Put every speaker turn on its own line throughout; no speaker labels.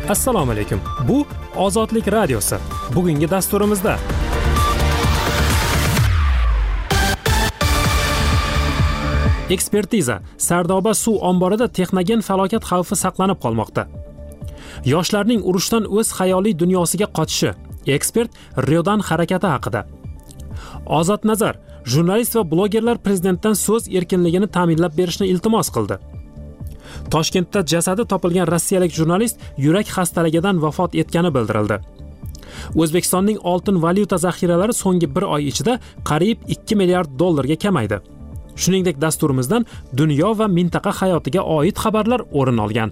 Assalomu alaykum. Bu Ozodlik radiosi. Bugungi dasturimizda ekspertiza. Sardoba suv omborida texnogen falokat xavfi saqlanib qolmoqda. Yoshlarning urushdan o'z xayoliy dunyosiga qochishi. Ekspert Riodan harakati haqida. Ozod Nazar, jurnalist va blogerlar prezidentdan so'z erkinligini ta'minlab berishni iltimos qildi. Toshkentda jasadi topilgan rossiyalik jurnalist yurak xastaligidan vafot etgani bildirildi. O'zbekistonning oltin valyuta zaxiralari so'nggi 1 oy ichida qariyb 2 milliard dollarga kamaydi. Shuningdek, dasturimizdan dunyo va mintaqa hayotiga oid xabarlar o'rin olgan.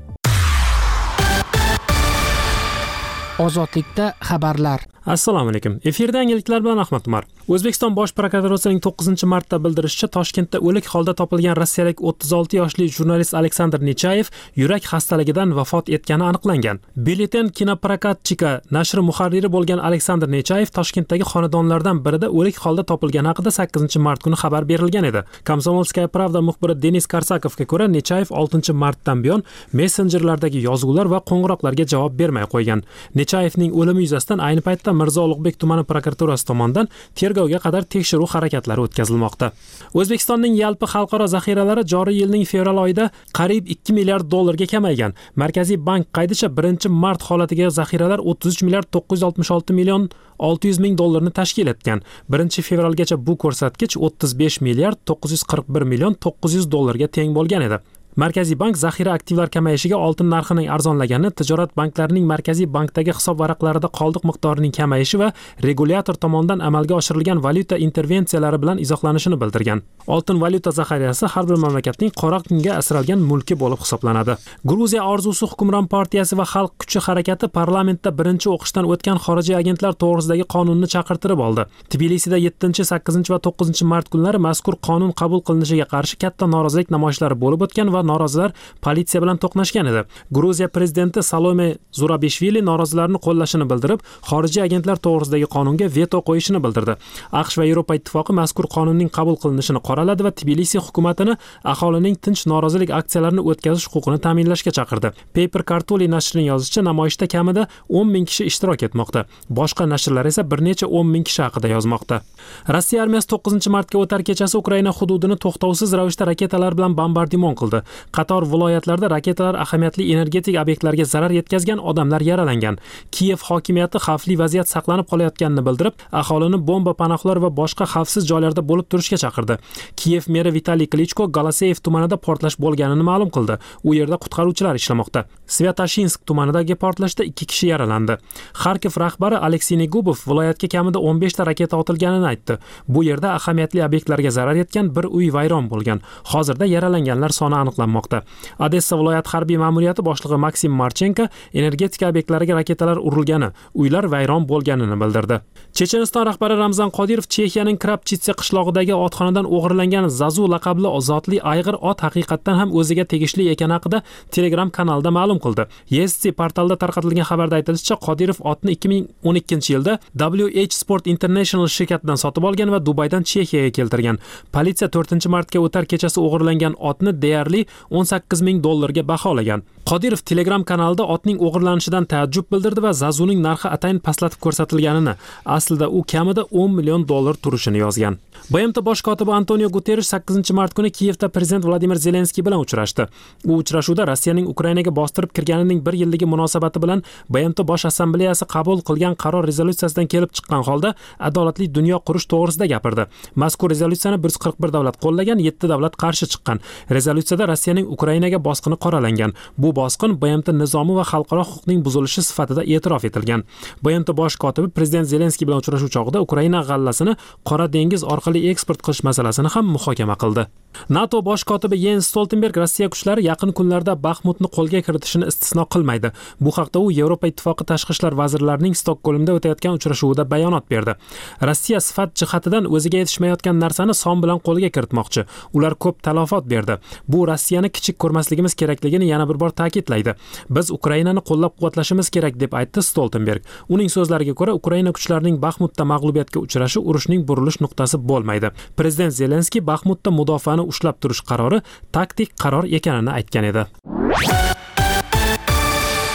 Ozodlikda xabarlar.
Assalomu alaykum. Efirda yangiliklar bilan Ahmad Umar. O'zbekiston bosh prokuraturasining 9-martda bildirishicha, Toshkentda o'lik holda topilgan rossiyalik 36 yoshli jurnalist Aleksandr Nechayev yurak xastaligidan vafot etgani aniqlangan. Byulleten Kinoprokatchika nashri muharriri bo'lgan Aleksandr Nechayev Toshkentdagi xonadonlardan birida o'lik holda topilgani haqida 8-mart kuni xabar berilgan edi. Komsomolskaya pravda muxbiri Denis Karsakovga ko'ra, Nechayev 6-martdan buyon messenjerlardagi yozuvlar va qo'ng'iroqlarga javob bermay qo'ygan. Nechayevning o'limi yuzasidan ayni paytda Mirzo Ulug'bek tumani prokuraturasi tomonidan tergovga qadar tekshiruv harakatlari o'tkazilmoqda. O'zbekistonning yalpi xalqaro zaxiralari joriy yilning fevral oyida qariyb 2 milliard dollarga kamaygan. Markaziy bank qaydicha 1-mart holatiga zaxiralar 33 milliard 966 million 600 ming dollarni tashkil etgan. 1-fevralgacha bu ko'rsatkich 35 milliard 941 million 900 dollarga teng bo'lgan edi. Markaziy bank zaxira aktivlar kamayishiga oltin narxining arzonlaganini, tijorat banklarining Markaziy bankdagi hisob varaqlarida qoldiq miqdorining kamayishi va regulyator tomonidan amalga oshirilgan valyuta intervensiyalari bilan izohlanishini bildirgan. Oltin valyuta zaxirasi har bir mamlakatning qora kunga asralgan mulki bo'lib hisoblanadi. Gruziya orzusi hukmron partiyasi va xalq kuchi harakati parlamentda birinchi o'qishdan o'tgan xorijiy agentlar to'g'risidagi qonunni chaqirtirib oldi. Tbilisida 7, 8 va 9-mart kunlari mazkur qonun qabul qilinishiga qarshi katta norozilik namoyishlari bo'lib o'tgan va norozilar politsiya bilan to'qnashgan edi. Gruziya prezidenti Salome Zurabishvili norozilarni qo'llashini bildirib, xorijiy agentlar to'g'risidagi qonunga veto qo'yishini bildirdi. AQSh va Yevropa ittifoqi mazkur qonunning qabul qilinishini qoraladi va Tbilisi hukumatini aholining tinch norozilik aksiyalarini o'tkazish huquqini ta'minlashga chaqirdi. Paper Kartuli nashrining yozishicha, namoyishda kamida 10 ming kishi ishtirok etmoqda. Boshqa nashrlar esa bir necha 10 ming kishi haqida yozmoqda. Rossiya armiyasi 9-martga o'tar kechasi Ukraina hududini to'xtovsiz ravishda raketalar bilan bombardimon qildi. Qator viloyatlarda raketalar ahamiyatli energetik obyektlarga zarar yetkazgan, odamlar yaralangan. Kiyev hokimiyati xavfli vaziyat saqlanib qolayotganini bildirib, aholini bomba panohlar va boshqa xavfsiz joylarda bo'lib turishga chaqirdi. Kiyev meri Vitaliy Klichko Galaseyev tumanida portlash bo'lganini ma'lum qildi. U yerda qutqaruvchilar ishlamoqda. Sviatoshinsk tumanidagi portlashda 2 kishi yaralandi. Xarkov rahbari Aleksey Negubov viloyatga kamida 15 ta raketa otilganini aytdi. Bu yerda ahamiyatli obyektlarga zarar yetgan, bir uy vayron bo'lgan. Hozirda yaralanganlar soni aniqlanmoqda. Odessa viloyat harbiy ma'muriyati boshlig'i Maksim Marchenko energetika obyektlariga raketalar urilgani, uylar vayron bo'lganini bildirdi. Checheniston rahbari Ramzan Qodirov Chexiyaning Krapchitsa qishlog'idagi otxonadan o'g'irlangan Zazu laqabli zotli ayg'ir ot haqiqatdan ham o'ziga tegishli ekani haqida Telegram kanalida ma'lum qildi. ESC portalida tarqatilgan xabarda aytilishicha, Qodirov otni 2012-yilda WH Sport International shirkatidan sotib olgan va Dubaydan Chexiyaga keltirgan. Politsiya 4-martga o'tar kechasi o'g'irlangan otni deyarli 18 ming dollarga baholagan. Qodirov Telegram kanalida otning o'g'irlanishidan taajjub bildirdi va Zazuning narxi atayin pastlatib ko'rsatilganini, aslida u kamida 10 million dollar turishini yozgan. BMT bosh kotibi Antonio Guterres 8-mart kuni Kiyevda prezident Vladimir Zelenskiy bilan uchrashdi. U uchrashuvda Rossiyaning Ukrainaga bostirib kirganining 1 yilligi munosabati bilan BMT bosh assambleyasi qabul qilgan qaror rezolyutsiyasidan kelib chiqqan holda adolatli dunyo qurish to'g'risida gapirdi. Mazkur rezolyutsiyani 141 davlat qo'llagan, 7 davlat qarshi chiqqan. Rezolyutsiyada Rossiyaning Ukrainaga bosqini qoralangan. Bu bosqin BMT nizomi va xalqaro huquqning buzilishi sifatida e'tirof etilgan. BMT bosh kotibi prezident Zelenskiy bilan uchrashuv chog'ida Ukraina g'allasini Qora dengiz orqali eksport qilish masalasini ham muhokama qildi. NATO bosh kotibi Jens Stoltenberg Rossiya kuchlari yaqin kunlarda Baxmutni qo'lga kiritishini istisno qilmaydi. Bu haqda u Yevropa ittifoqi tashqi ishlar vazirlarining Stokgolmda o'tayotgan uchrashuvida bayonot berdi. Rossiya sifat jihatidan o'ziga yetishmayotgan narsani son bilan qo'lga kiritmoqchi. Ular ko'p talafot berdi. Bu Rossiyani kichik ko'rmasligimiz kerakligini yana bir bor ta'kidlaydi. Biz Ukrainani qo'llab-quvvatlashimiz kerak deb aytdi Stoltenberg. Uning so'zlariga ko'ra, Ukraina kuchlarining Baxmutda mag'lubiyatga uchrashi urushning burilish nuqtasi bo'lmaydi. Prezident Zelenskiy Baxmutda mudofaani ushlab turish qarori taktik qaror ekanini aytgan edi.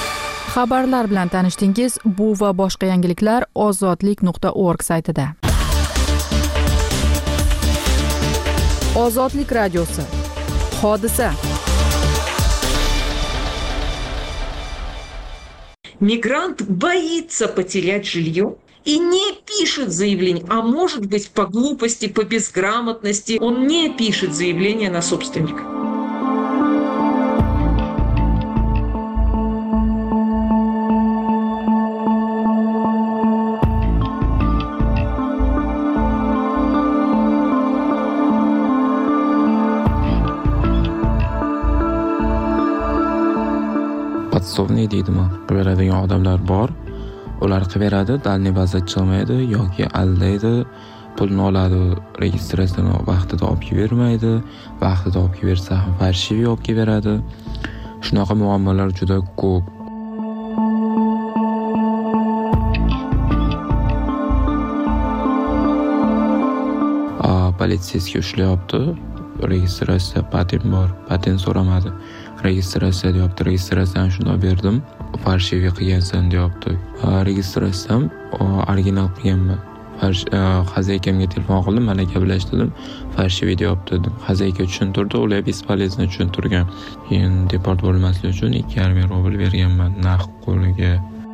Xabarlar bilan tanishdingiz. Bu va boshqa yangiliklar ozodlik.org saytida. Ozodlik radiosi. Hodisa.
Мигрант боится потерять жилье и не пишет заявление, а может быть по глупости, по безграмотности он не пишет заявление на собственника.
Podsovniy deydimi? Beradigan odamlar bor. Ular qilaveradi, dalniy bazda chiqmaydi yoki aldaydi, pulni oladi, registratsiyani vaqtida olib bermaydi, vaqtida olib bersa ham farshiviy olib beradi. Shunaqa muammolar juda ko'p. Politsiyasiga ushlayapti. Registratsiya patent bor, patent so'ramadi. Registratsiya deyapti, registratsiyani shunday berdim. Farshiviy qilgansan deyapti. Registratsiyam original qilganman. Xazakamga telefon qildim, mana gaplashdim. Farshiviy deyapti dedim. Xazayka tushuntirdi, ular bespolezno tushuntirgan. Keyin deport bo'lmaslik uchun 2,5 rubl berganman naqd qo'liga.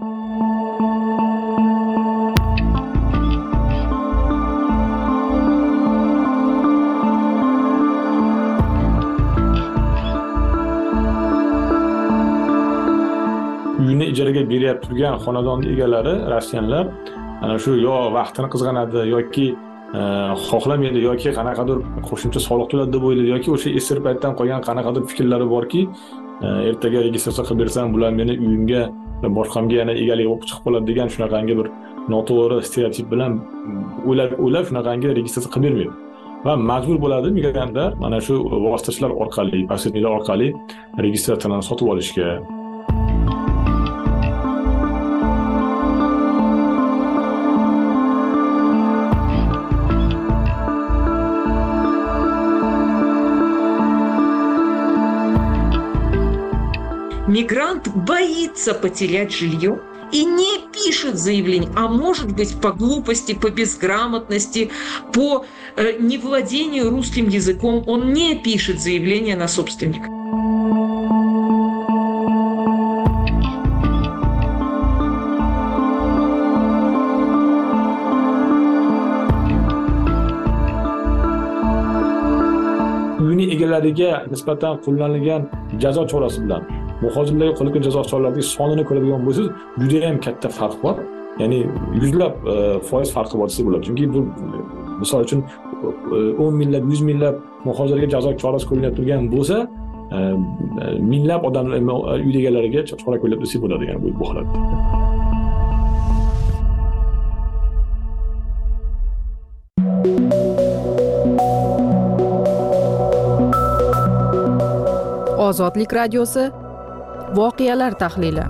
Uyini ijaraga berib turgan xonadon egalari rossiyanlar ana shu yo vaqtini qizg'anadi yoki xohlamaydi yoki qanaqadir qo'shimcha soliq to'ladi deb o'ylaydi yoki o'sha esir paytdan qolgan qanaqadir fikrlari borki, ertaga registratsiya qilib bersam bular meni uyimga boshqamga yana egalik bo'lib chiqib qoladi degan shunaqangi bir noto'g'ri stereotip bilan o'ylab shunaqangi registratsiya qilib bermaydi. Va majbur bo'ladi migrantlar mana shu vositachilar orqali, posredniklar orqali registratsiyani sotib olishga.
Мигрант боится потерять жилье и не пишет заявление, а может быть по глупости, по безграмотности, по невладению русским языком он не пишет заявление на собственника.
Uyini egalariga nisbatan qo'llanilgan jazo chorasi bilan muhojirlarga qo'llangan jazo choralarining sonini ko'radigan bo'lsangiz, juda ham katta farq bor. Ya'ni yuzlab foiz farqi bor desa bo'ladi. Chunki bu misol uchun 10 minglab, 100 minglab muhojirlarga jazo chorasi qo'llanib turgan bo'lsa, minglab odamlar uy egalariga chora qo'llab desa bo'ladi, ya'ni bu holatda.
Ozodlik radiosi. Voqealar tahlili.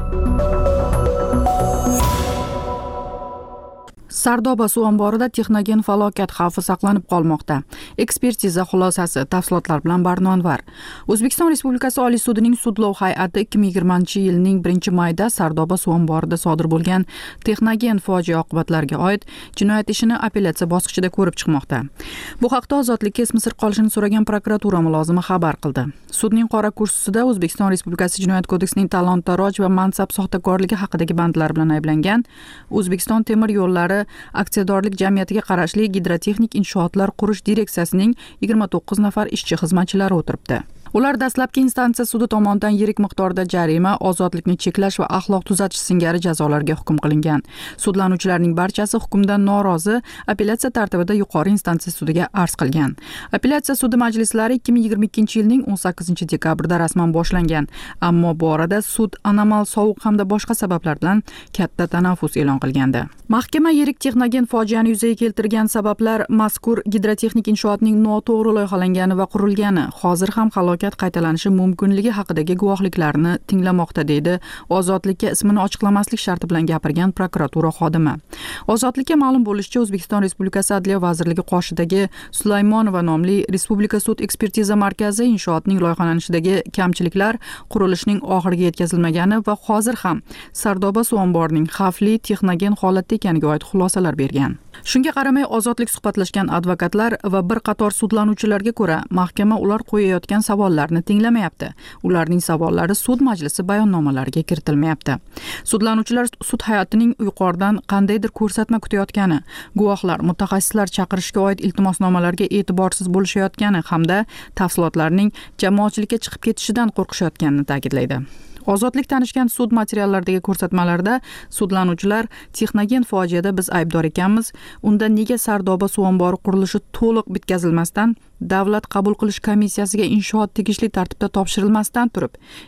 Sardoba suv omborida texnogen falokat xavfi saqlanib qolmoqda. Ekspertiza xulosasi, tafsilotlar bilan Barnonvar. O'zbekiston Respublikasi Oliy sudining sudlov hay'ati 2020-yilning 1-mayda Sardoba suv omborida sodir bo'lgan texnogen fojia oqibatlariga oid jinoyat ishini apellyatsiya bosqichida ko'rib chiqmoqda. Bu haqda Ozodlikka ismi sir qolishini so'ragan prokuratura mulozimi xabar qildi. Sudning qora kursisida O'zbekiston Respublikasi Jinoyat kodeksining talon-taroj va mansab soxtakorligi haqidagi bandlar bilan ayblangan O'zbekiston temir yo'llari aksiyadorlik jamiyatiga qarashli gidrotexnik inshootlar qurish direksiyasining 29 nafar ishchi xizmatchilari o'tiribdi. Ular dastlabki instansiya sudi tomonidan yirik miqdorda jarima, ozodlikni cheklash va axloq tuzatish singari jazolarga hukm qilingan. Sudlanuvchilarning barchasi hukmdan norozi apellyatsiya tartibida yuqori instansiya sudiga arz qilgan. Apellyatsiya sudi majlislari 2022-yilning 18-dekabrida rasman boshlangan, ammo bu orada sud anomal sovuq hamda boshqa sabablar bilan katta tanaffus e'lon qilgandi. Mahkama yirik texnogen fojiani yuzaga keltirgan sabablar mazkur gidrotexnik inshootning noto'g'ri loyihalangani va qurilgani, hozir ham halokat falokat qaytalanishi mumkinligi haqidagi guvohliklarni tinglamoqda, deydi Ozodlikka ismini ochiqlamaslik sharti bilan gapirgan prokuratura xodimi. Ozodlikka ma'lum bo'lishicha, O'zbekiston Respublikasi Adliya vazirligi qoshidagi Sulaymonova nomli Respublika sud ekspertiza markazi inshootining loyihalanishidagi kamchiliklar, qurilishning oxiriga yetkazilmagani va hozir ham Sardoba suv omborining xavfli texnogen holatda ekaniga oid xulosalar bergan. Shunga qaramay, Ozodlik suhbatlashgan advokatlar va bir qator sudlanuvchilarga ko'ra, mahkama ular qo'yayotgan savollarni tinglamayapti. Ularning savollari sud majlisi bayonnomalariga kiritilmayapti. Sudlanuvchilar sud hayotining yuqoridan qandaydir ko'rsatma kutayotgani, guvohlar, mutaxassislar chaqirishga oid iltimosnomalarga e'tiborsiz bo'lishayotgani hamda tafsilotlarning jamoatchilikka chiqib ketishidan qo'rqishayotganini ta'kidlaydi. Ozodlik tanishgan sud materiallaridagi ko'rsatmalarda sudlanuvchilar texnogen fojiada biz aybdor ekanmiz, unda nega Sardoba suv ombori qurilishi to'liq bitkazilmasdan Davlat qabul qilish komissiyasiga inshoot tegishli tartibda topshirilmasdan turib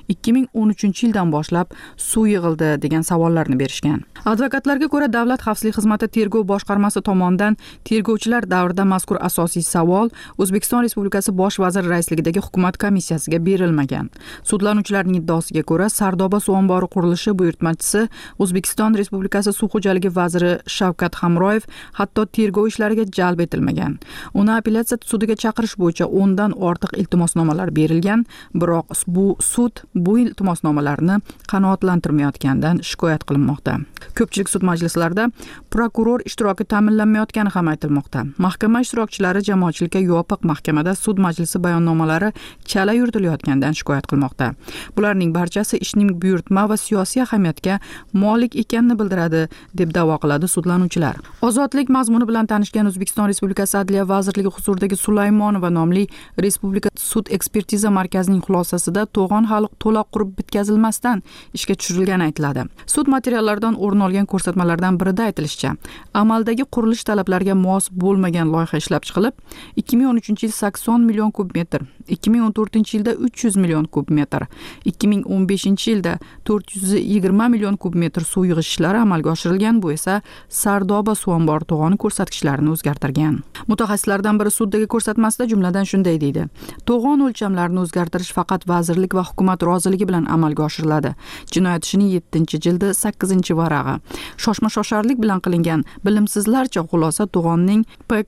2013-yildan boshlab suv yig'ildi degan savollarni berishgan. Advokatlarga ko'ra, Davlat xavfsizlik xizmati tergov boshqarmasi tomonidan tergovchilar davrida mazkur asosiy savol O'zbekiston Respublikasi bosh vaziri raisligidagi hukumat komissiyasiga berilmagan. Sudlanuvchilarning iddaosiga ko'ra, Sardoba suv ombori qurilishi buyurtmachisi O'zbekiston Respublikasi suv xo'jaligi vaziri Shavkat Hamroyev hatto tergov ishlariga jalb etilmagan. Uni apellyatsiya sudiga chaqirish bo'yicha 10 dan ortiq iltimosnomalar berilgan, biroq sud bu iltimosnomalarni qanoatlantirmayotganidan shikoyat qilinmoqda. Ko'pchilik sud majlislarida prokuror ishtiroki ta'minlanmayotgani ham aytilmoqda. Mahkama ishtirokchilari jamoatchilikka yopiq mahkamada sud majlisi bayonnomalari chala yuritilayotganidan shikoyat qilmoqda. Bularning barchasi ishning buyurtma va siyosiy ahamiyatga molik ekanini bildiradi, deb da'vo qiladi sudlanuvchilar. Ozodlik mazmuni bilan tanishgan O'zbekiston Respublikasi Adliya vazirligi huzuridagi Sulaymonova nomli Respublika sud ekspertiza markazining xulosasida to'g'on hali to'liq qurib bitkazilmasdan ishga tushirilgani aytiladi. Sud materiallaridan o'rin olgan ko'rsatmalardan birida aytilishicha, amaldagi qurilish talablariga mos bo'lmagan loyiha ishlab chiqilib, 2013-yil 80 million kub metr, 2014-yilda 300 million kub metr, 2015-yilda 420 million kub metr suv yig'ish ishlari amalga oshirilgan. Bu esa Sardoba suv ombori to'g'oni ko'rsatkichlarini o'zgartirgan. Mutaxassislardan biri suddagi ko'rsatmasida jumladan shunday deydi: to'g'on o'lchamlarini o'zgartirish faqat vazirlik va hukumat roziligi bilan amalga oshiriladi. Jinoyat ishining 7-jildi 8-varag'i. Shoshma-shosharlik bilan qilingan bilimsizlarcha xulosa to'g'onning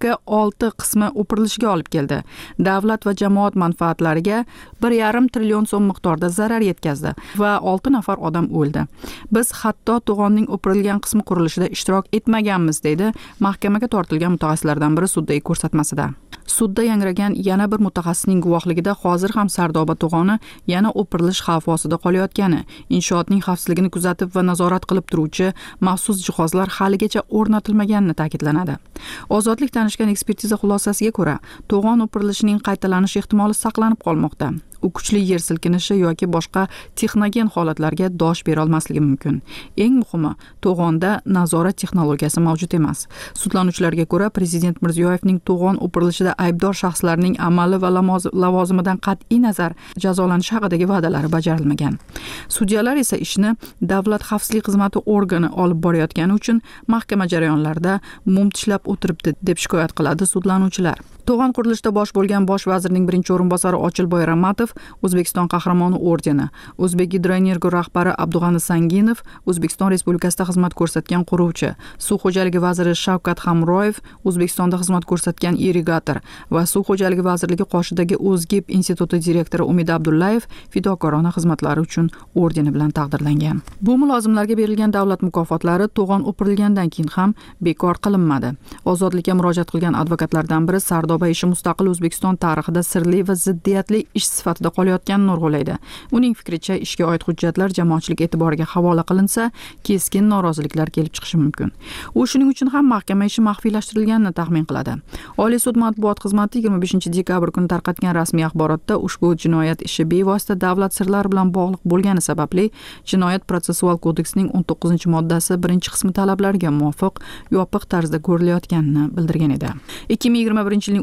PK6 qismi o'pirilishiga olib keldi. Davlat va jamoat manfaatlariga 1,5 trillion so'm miqdorda zarar yetkazdi va 6 nafar odam o'ldi. Biz hatto to'g'onning o'pirilgan qismi qurilishida ishtirok etmaganmiz, deydi mahkamaga tortilgan mutaxassislardan biri suddagi ko'rsatmasida. Sudda yangragan yana bir mutaxassisning guvohligida hozir ham Sardoba to'g'oni yana o'pirilish xavfi ostida qolayotgani, inshootning xavfsizligini kuzatib va nazorat qilib turuvchi maxsus jihozlar haligacha o'rnatilmaganini ta'kidlanadi. Ozodlik tanishgan ekspertiza xulosasiga ko'ra, to'g'on o'pirilishining qaytalanish ehtimoli saqlanib qolmoqda. U kuchli yer silkinishi yoki boshqa texnogen holatlarga dosh bera olmasligi mumkin. Eng muhimi, to'g'onda nazorat texnologiyasi mavjud emas. Sudlanuvchilarga ko'ra, Prezident Mirziyoyevning to'g'on o'pirilishida aybdor shaxslarning amali va lavozimidan qat'iy nazar jazolanishi haqidagi va'dalari bajarilmagan. Sudyalar esa ishni Davlat xavfsizlik xizmati organi olib borayotgani uchun mahkama jarayonlarida mum tishlab o'tiribdi, deb shikoyat qiladi sudlanuvchilar. To'g'on qurilishida bosh bo'lgan bosh vazirning birinchi o'rinbosari Ochilboy Ramatov O'zbekiston qahramoni ordeni, O'zbek Gidroenergo rahbari Abdug'ani Sanginov O'zbekiston Respublikasida xizmat ko'rsatgan quruvchi, Suv xo'jaligi vaziri Shavkat Hamroyev O'zbekistonda xizmat ko'rsatgan irrigator va Suv xo'jaligi vazirligi qoshidagi O'zgib instituti direktori Umid Abdullayev fidokorona xizmatlari uchun ordeni bilan taqdirlangan. Bu mulozimlarga berilgan davlat mukofotlari to'g'on o'pirilgandan keyin ham bekor qilinmadi. Ozodlikka murojaat qilgan advokatlardan biri Sardoba ishi mustaqil O'zbekiston tarixida sirli va ziddiyatli ish sifatida qolayotganini urg'ulaydi. Uning fikricha, ishga oid hujjatlar jamoatchilik e'tiboriga havola qilinsa, keskin noroziliklar kelib chiqishi mumkin. U shuning uchun ham mahkama ishi maxfiylashtirilganini taxmin qiladi. Oliy sud matbuot xizmati 25-dekabr kuni tarqatgan rasmiy axborotda ushbu jinoyat ishi bevosita davlat sirlari bilan bog'liq bo'lgani sababli Jinoyat protsessual kodeksining 19-moddasi 1-qismi talablariga muvofiq yopiq tarzda ko'rilayotganini bildirgan edi. 2021-yilning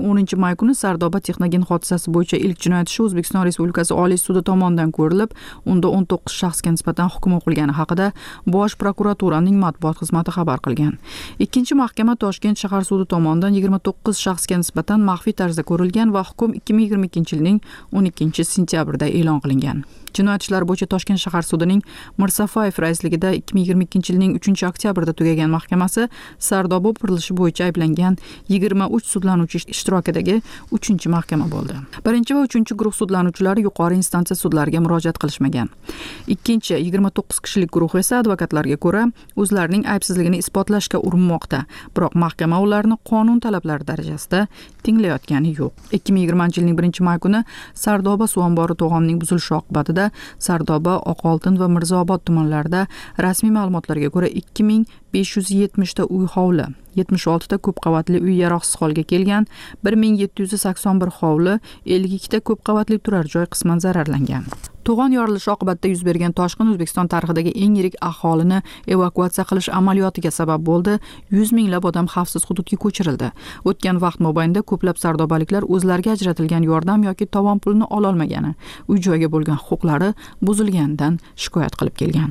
10 may kuni Sardoba texnogen hodisasi bo'yicha ilk jinoyat ishi O'zbekiston Respublikasi Oliy sudi tomonidan ko'rilib, unda 19 shaxsga nisbatan hukm o'qilgani haqida Bosh prokuraturaning matbuot xizmati xabar qilgan. Ikkinchi mahkama Toshkent shahar sudi tomonidan 29 shaxsga nisbatan maxfiy tarzda ko'rilgan va hukm 2022-yilning 12-sentyabrida e'lon qilingan. Jinoyat ishlari bo'yicha Toshkent shahar sudining Mirsafayev raisligida 2022-yilning 3-oktyabrda tugagan mahkamasi Sardoba qurilishi bo'yicha ayblangan 23 sudlanuvchi ishtirokidagi 3-mahkama bo'ldi. 1 va 3-guruh sudlanuvchilari yuqori instansiya sudlariga murojaat qilishmagan. Ikkinchi 29 kishilik guruh esa advokatlarga ko'ra o'zlarining aybsizligini isbotlashga urinmoqda, biroq mahkama ularni qonun talablari darajasida tinglayotgani yo'q. 2020-yilning 1-may kuni Sardoba suv ombori to'g'onining buzilishi oqibatida Sardoba, Oqoltin va Mirzaobod tumanlarida rasmiy ma'lumotlarga ko'ra 2570 ta uy hovli, 76 ta ko'p qavatli uy yaroqsiz holga kelgan, 1781 hovli, 52 ta ko'p qavatli turar joy qisman zararlangan. To'g'on yorilishi oqibatida yuz bergan toshqin O'zbekiston tarixidagi eng yirik aholini evakuatsiya qilish amaliyotiga sabab bo'ldi. 100 minglab odam xavfsiz hududga ko'chirildi. O'tgan vaqt mobaynida ko'plab sardobaliklar o'zlariga ajratilgan yordam yoki tovon pulini ola olmagani, uy joyga bo'lgan huquqlari buzilganidan shikoyat qilib kelgan.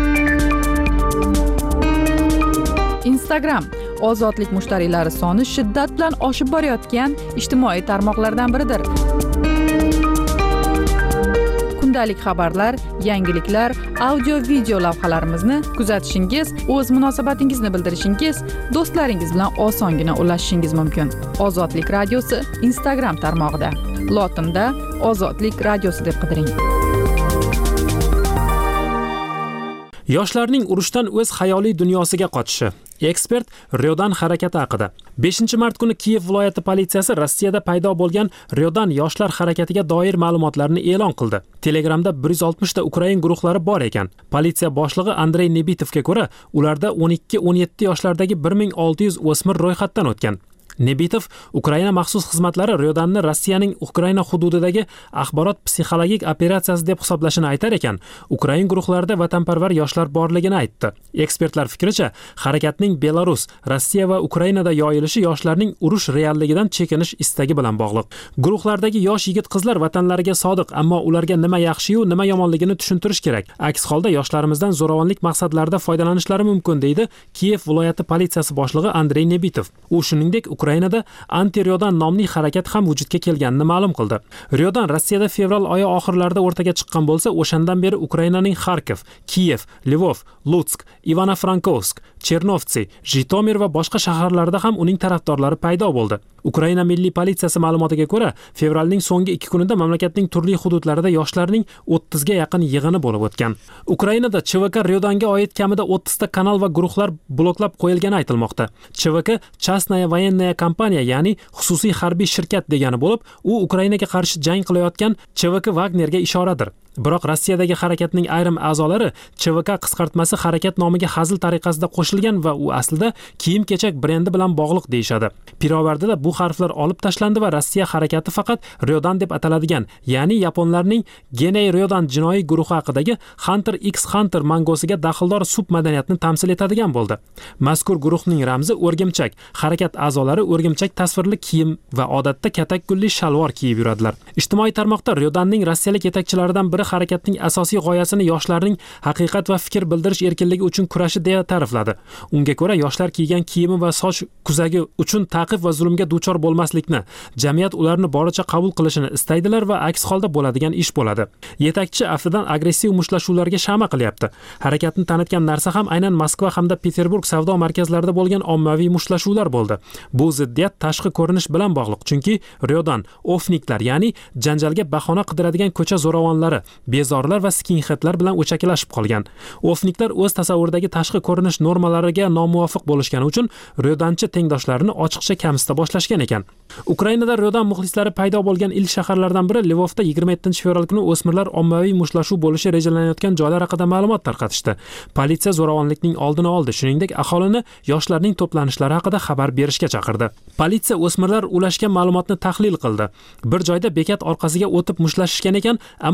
Instagram ozodlik mushtariylari soni shiddat bilan oshib borayotgan ijtimoiy tarmoqlardan biridir. Kundalik xabarlar, yangiliklar, audio-video lavhalarimizni kuzatishingiz, o'z munosabatingizni bildirishingiz, do'stlaringiz bilan osongina ulashishingiz mumkin. Ozodlik radiosi Instagram tarmog'ida. Lotinda Ozodlik radiosi deb qidiring.
Yoshlarning urushdan o'z xayoliy dunyosiga qochishi. Ekspert Ryodan harakati haqida. 5-mart kuni Kiyev viloyati politsiyasi Rossiyada paydo bo'lgan Ryodan yoshlar harakatiga doir ma'lumotlarni e'lon qildi. Telegramda 160 ta Ukrain guruhlari bor ekan. Politsiya boshlig'i Andrey Nebitovga ko'ra, ularda 12-17 yoshlardagi 1600 o'smir ro'yxatdan o'tgan. Nebitov Ukraina maxsus xizmatlari Ryodanni Rossiyaning Ukraina hududidagi axborot psixologik operatsiyasi deb hisoblashini aytar ekan, Ukrain guruhlarida vatanparvar yoshlar borligini aytdi. Ekspertlar fikricha, harakatning Belarus, Rossiya va Ukrainada yoyilishi yoshlarning urush realligidan chekinish istagi bilan bog'liq. Guruhlardagi yosh yigit-qizlar vatanlariga sodiq, ammo ularga nima yaxshi-yu, nima yomonligini tushuntirish kerak. Aks holda yoshlarimizdan zo'ravonlik maqsadlarida foydalanishlari mumkin, deydi Kiyev viloyati politsiyasi boshlig'i Andrey Nebitov. U shuningdek Ukrainada anti-Ryodan nomli harakat ham vujudga kelganini ma'lum qildi. Ryodan Rossiyada fevral oyi oxirlarida o'rtaga chiqqan bo'lsa, o'shandan beri Ukrainaning Kharkiv, Kiyev, Lvov, Lutsk, Ivano-Frankovsk, Chernovtsi, Jitomir va boshqa shaharlarda ham uning tarafdorlari paydo bo'ldi. Ukraina milliy politsiyasi ma'lumotiga ko'ra, fevralning so'nggi 2 kunida mamlakatning turli hududlarida yoshlarning 30 ga yaqin yig'ini bo'lib o'tgan. Ukrainada CVK Ryodanga oid kamida 30 ta kanal va guruhlar bloklab qo'yilgani aytilmoqda. CVK Chastnaya voyenная kompaniya, ya'ni xususiy harbiy shirkat degani bo'lib, u Ukrainaga qarshi jang qilayotgan CVK Wagnerga ishoradir. Biroq Rossiyadagi harakatning ayrim a'zolari CVK qisqartmasi harakat nomiga hazil tariqasida qo'shilgan va u aslida kiyim-kechak brendi bilan bog'liq deyshadi. Pirovardida bu harflar olib tashlandi va Rossiya harakati faqat Ryodan deb ataladigan, ya'ni yaponlarning Genei Ryodan jinoiy guruhi haqidagi Hunter x Hunter mangosiga daxldor submadaniyatni tamsil etadigan bo'ldi. Mazkur guruhning ramzi o'rgimchak. Harakat a'zolari o'rgimchak tasvirli kiyim va odatda katak gulli shalvor kiyib yuradilar. Ijtimoiy tarmoqda Ryodanning rossiyalik yetakchilaridan biri harakatning asosiy g'oyasini yoshlarning haqiqat va fikr bildirish erkinligi uchun kurashi deya ta'rifladi. Unga ko'ra, yoshlar kiygan kiyimi va soch kuzagi uchun ta'qib va zulmga duchor bo'lmaslikni, jamiyat ularni boricha qabul qilishini istaydilar va aks holda bo'ladigan ish bo'ladi. Yetakchi aftidan agressiv mushtlashuvlarga shama qilyapti. Harakatni tanitgan narsa ham aynan Moskva hamda Peterburg savdo markazlarida bo'lgan ommaviy mushtlashuvlar bo'ldi. Bu ziddiyat tashqi ko'rinish bilan bog'liq, chunki Ryodan ofniklar, ya'ni janjalga bahona qidiradigan ko'cha zo'ravonlari, bezorlar va skinheadlar bilan o'chakilashib qolgan. Ofniklar o'z tasavvuridagi tashqi ko'rinish normalariga nomuvofiq bo'lishgani uchun Ryodanchi tengdoshlarini ochiqcha kamsita boshlashgan ekan. Ukrainada Ryodan muxlislari paydo bo'lgan ilk shaharlardan biri Lvovda 27-fevral kuni o'smirlar ommaviy mushlashuv bo'lishi rejalanayotgan joylar haqida ma'lumot tarqatishdi. Politsiya zo'ravonlikning oldini oldi, shuningdek aholini yoshlarning to'planishlari haqida xabar berishga chaqirdi. Politsiya o'smirlar ulashgan ma'lumotni tahlil qildi. Bir joyda bekat orqasiga o'tib mushlashishgan ekan, ammo rejada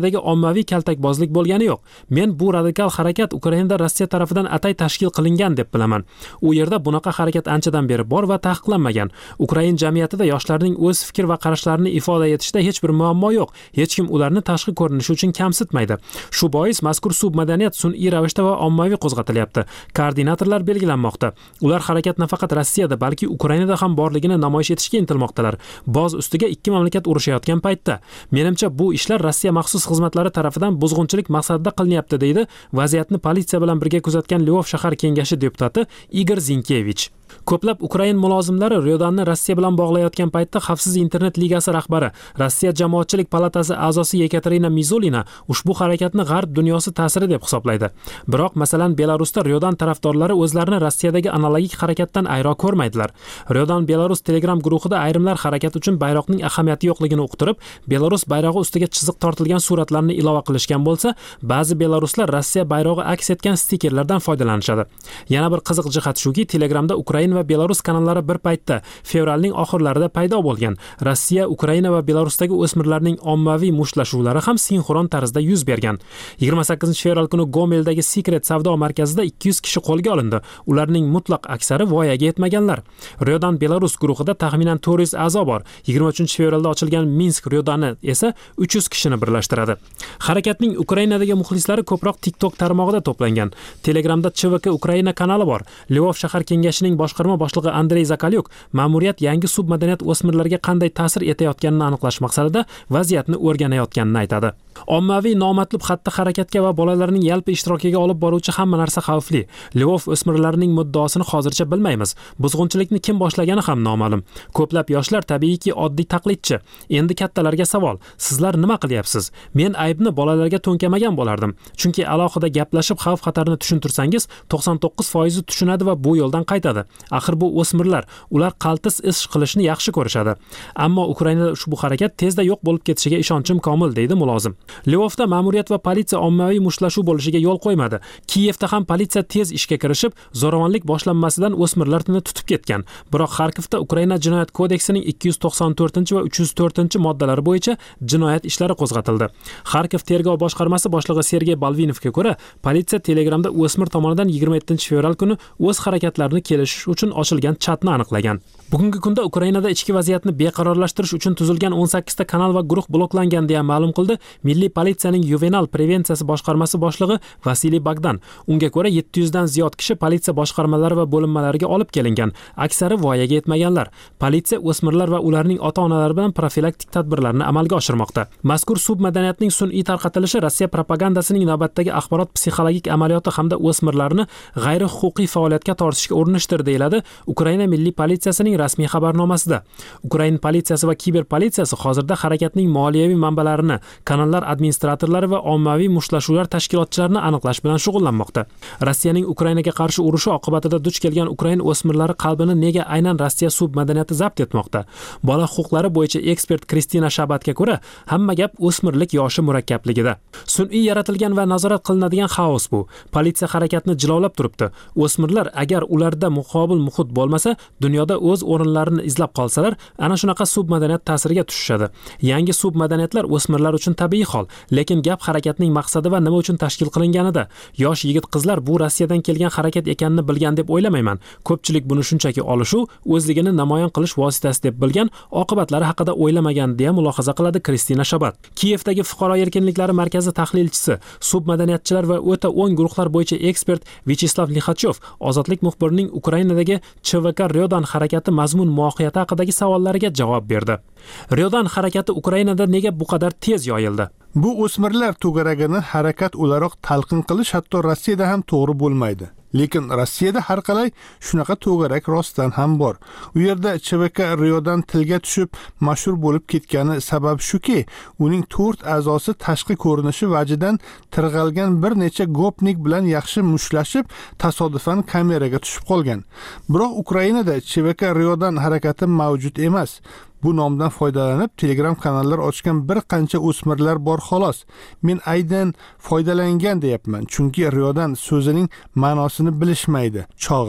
Ukrainadagi ommaviy kaltakbozlik bo'lgani yo'q. Men bu radikal harakat Ukrainada Rossiya tarafidan atay tashkil qilingan deb bilaman. U yerda bunaqa harakat anchadan beri bor va taqiqlanmagan. Ukrain jamiyatida yoshlarning o'z fikr va qarashlarini ifoda etishda hech bir muammo yo'q. Hech kim ularni tashqi ko'rinishi uchun kamsitmaydi. Shu bois mazkur submadaniyat sun'iy ravishda va ommaviy qo'zg'atilyapti. Koordinatorlar belgilanmoqda. Ular harakat nafaqat Rossiyada, balki Ukrainada ham borligini namoyish etishga intilmoqdalar. Boz ustiga ikki mamlakat urushayotgan paytda. Menimcha bu ishlar Rossiya maxsus xizmatlari tarafidan buzg'unchilik maqsadida qilinyapti, deydi vaziyatni politsiya bilan birga kuzatgan Lvov shahar kengashi deputati Igor Zinkevich. Ko'plab Ukrain mulozimlari Ryodanni Rossiya bilan bog'layotgan paytda Xavfsiz internet ligasi rahbari, Rossiya jamoatchilik palatasi a'zosi Yekaterina Mizulina ushbu harakatni g'arb dunyosi ta'siri deb hisoblaydi. Biroq masalan Belarusda Ryodan tarafdorlari o'zlarini Rossiyadagi analogik harakatdan ayro ko'rmaydilar. Ryodan Belarus Telegram guruhida ayrimlar harakat uchun bayroqning ahamiyati yo'qligini uqtirib, Belarus bayrog'i ustiga chiziq tortilgan suratlarni ilova qilishgan bo'lsa, ba'zi belaruslar Rossiya bayrog'i aks etgan stikerlardan foydalanishadi. Yana bir qiziq jihat shuki, Telegramda Ukraina va Belarus kanallari bir paytda fevralning oxirlarida paydo bo'lgan. Rossiya, Ukraina va Belarusdagi o'smirlarning ommaviy mushtlashuvlari ham sinxron tarzda yuz bergan. 28-fevral kuni Gomeldagi Secret savdo markazida 200 kishi qo'lga olindi. Ularning mutlaq aksari voyaga yetmaganlar. Ryodan Belarus guruhida taxminan 400 a'zo bor. 23-fevralda ochilgan Minsk Ryodani esa 300 kishini birlashtiradi. Harakatning Ukrainadagi muxlislari ko'proq TikTok tarmog'ida to'plangan. Telegramda CHVK Ukraina kanali bor. Lvov shahar kengashining boshqarma boshlig'i Andrey Zakalyuk ma'muriyat yangi submadaniyat o'smirlarga qanday ta'sir etayotganini aniqlash maqsadida vaziyatni o'rganayotganini aytadi. Ommaviy nomatlub xatti-harakatga va bolalarning yalpi ishtirokiga olib boruvchi hamma narsa xavfli. Lvov o'smirlarining muddaosini hozircha bilmaymiz. Buzg'unchilikni kim boshlagani ham noma'lum. Ko'plab yoshlar tabiiyki oddiy taqlidchi. Endi kattalarga savol: sizlar nima qilyapsiz? Men aybni bolalarga to'nkamagan bo'lardim. Chunki alohida gaplashib xavf-xatarni tushuntirsangiz, 99% tushunadi va bu yo'ldan qaytadi. Axir bu o'smirlar, ular qaltis ish qilishni yaxshi ko'rishadi. Ammo Ukrainada ushbu harakat tezda yo'q bo'lib ketishiga ishonchim komil, deydi mulozim. Lvovda ma'muriyat va politsiya ommaviy mushlashuv bo'lishiga yo'l qo'ymadi. Kiyevda ham politsiya tez ishga kirishib, zo'ravonlik boshlanmasidan o'smirlarni tutib ketgan. Biroq Xarkovda Ukraina jinoyat kodeksining 294 va 304 moddalari bo'yicha jinoyat ishlari qo'zg'atildi. Xarkov tergov boshqarmasi boshlig'i Sergey Balvinovga ko'ra, politsiya Telegramda o'smir tomonidan 27-fevral kuni o'z harakatlarini kelishish uchun ochilgan chatni aniqlagan. Bugungi kunda Ukrainada ichki vaziyatni beqarorlashtirish uchun tuzilgan 18 ta kanal va guruh bloklangan deya ma'lum qildi Milliy politsiyaning yuvenal prevensiyasi boshqarmasi boshlig'i Vasiliy Bogdan. Unga ko'ra 700 dan ziyod kishi politsiya boshqarmalari va bo'linmalariga olib kelingan. Aksari voyaga yetmaganlar. Politsiya o'smirlar va ularning ota-onalari bilan profilaktik tadbirlarni amalga oshirmoqda. Mazkur submadaniyatning sun'iy tarqatilishi Rossiya propagandasining navbatdagi axborot psixologik amaliyoti hamda o'smirlarni g'ayri-huquqiy faoliyatga tortishga urinishdir, deyiladi Ukraina milliy politsiyasining rasmiy xabarnomasida. Ukraina politsiyasi va kiber politsiyasi hozirda harakatning moliyaviy manbalarini, kanallar administratorlari va ommaviy mushtlashuvlar tashkilotchilarini aniqlash bilan shug'ullanmoqda. Rossiyaning Ukrainaga qarshi urushi oqibatida duch kelgan Ukraina o'smirlari qalbini nega aynan Rossiya submadaniyati zabt etmoqda? Bola huquqlari bo'yicha ekspert Kristina Shabatga ko'ra, hamma gap o'smirlik yoshi murakkabligida. Sun'iy yaratilgan va nazorat qilinadigan xaos bu. Politsiya harakatni jilovlab turibdi. O'smirlar agar ularda muqobil muhit bo'lmasa, dunyoda o'z o'rinlarini izlab qolsalar, ana shunaqa submadaniyat ta'siriga tushishadi. Yangi submadaniyatlar o'smirlar uchun tabiiy hol, lekin gap harakatning maqsadi va nima uchun tashkil qilinganida. Yosh yigit-qizlar bu Rossiyadan kelgan harakat ekanini bilgan deb o'ylamayman. Ko'pchilik buni shunchaki olishuv, o'zligini namoyon qilish vositasi deb bilgan, oqibatlari haqida o'ylamagan deya mulohaza qiladi Kristina Shabat. Kiyevdagi fuqaro erkinliklari markazi tahlilchisi, submadaniyatchilar va o'ta o'ng guruhlar bo'yicha ekspert Vyacheslav Lixachov ozodlik muxbirining Ukrainadagi CHVK Ryodan harakati mazmun mohiyati haqidagi savollariga javob berdi. Ryodan harakati Ukrainada nega bu qadar tez yoyildi?
Bu o'smirlar to'garagini harakat o'laroq talqin qilish hatto Rossiyada ham to'g'ri bo'lmaydi. Lekin Rossiyada har qalay shunaqa to'garak rostdan ham bor. U yerda CHVK Ryodan tilga tushib mashhur bo'lib ketgani sabab shuki, uning 4 a'zosi tashqi ko'rinishi vajidan tirg'algan bir necha gopnik bilan yaxshi mushlashib, tasodifan kameraga tushib qolgan. Biroq Ukrainada CHVK Ryodan harakati mavjud emas. Bu nomdan foydalanib Telegram kanallar ochgan bir qancha o'smirlar bor xolos. Men aydan foydalangan deyapman, chunki Ryodan so'zining ma'nosini bilishmaydi. Chog'i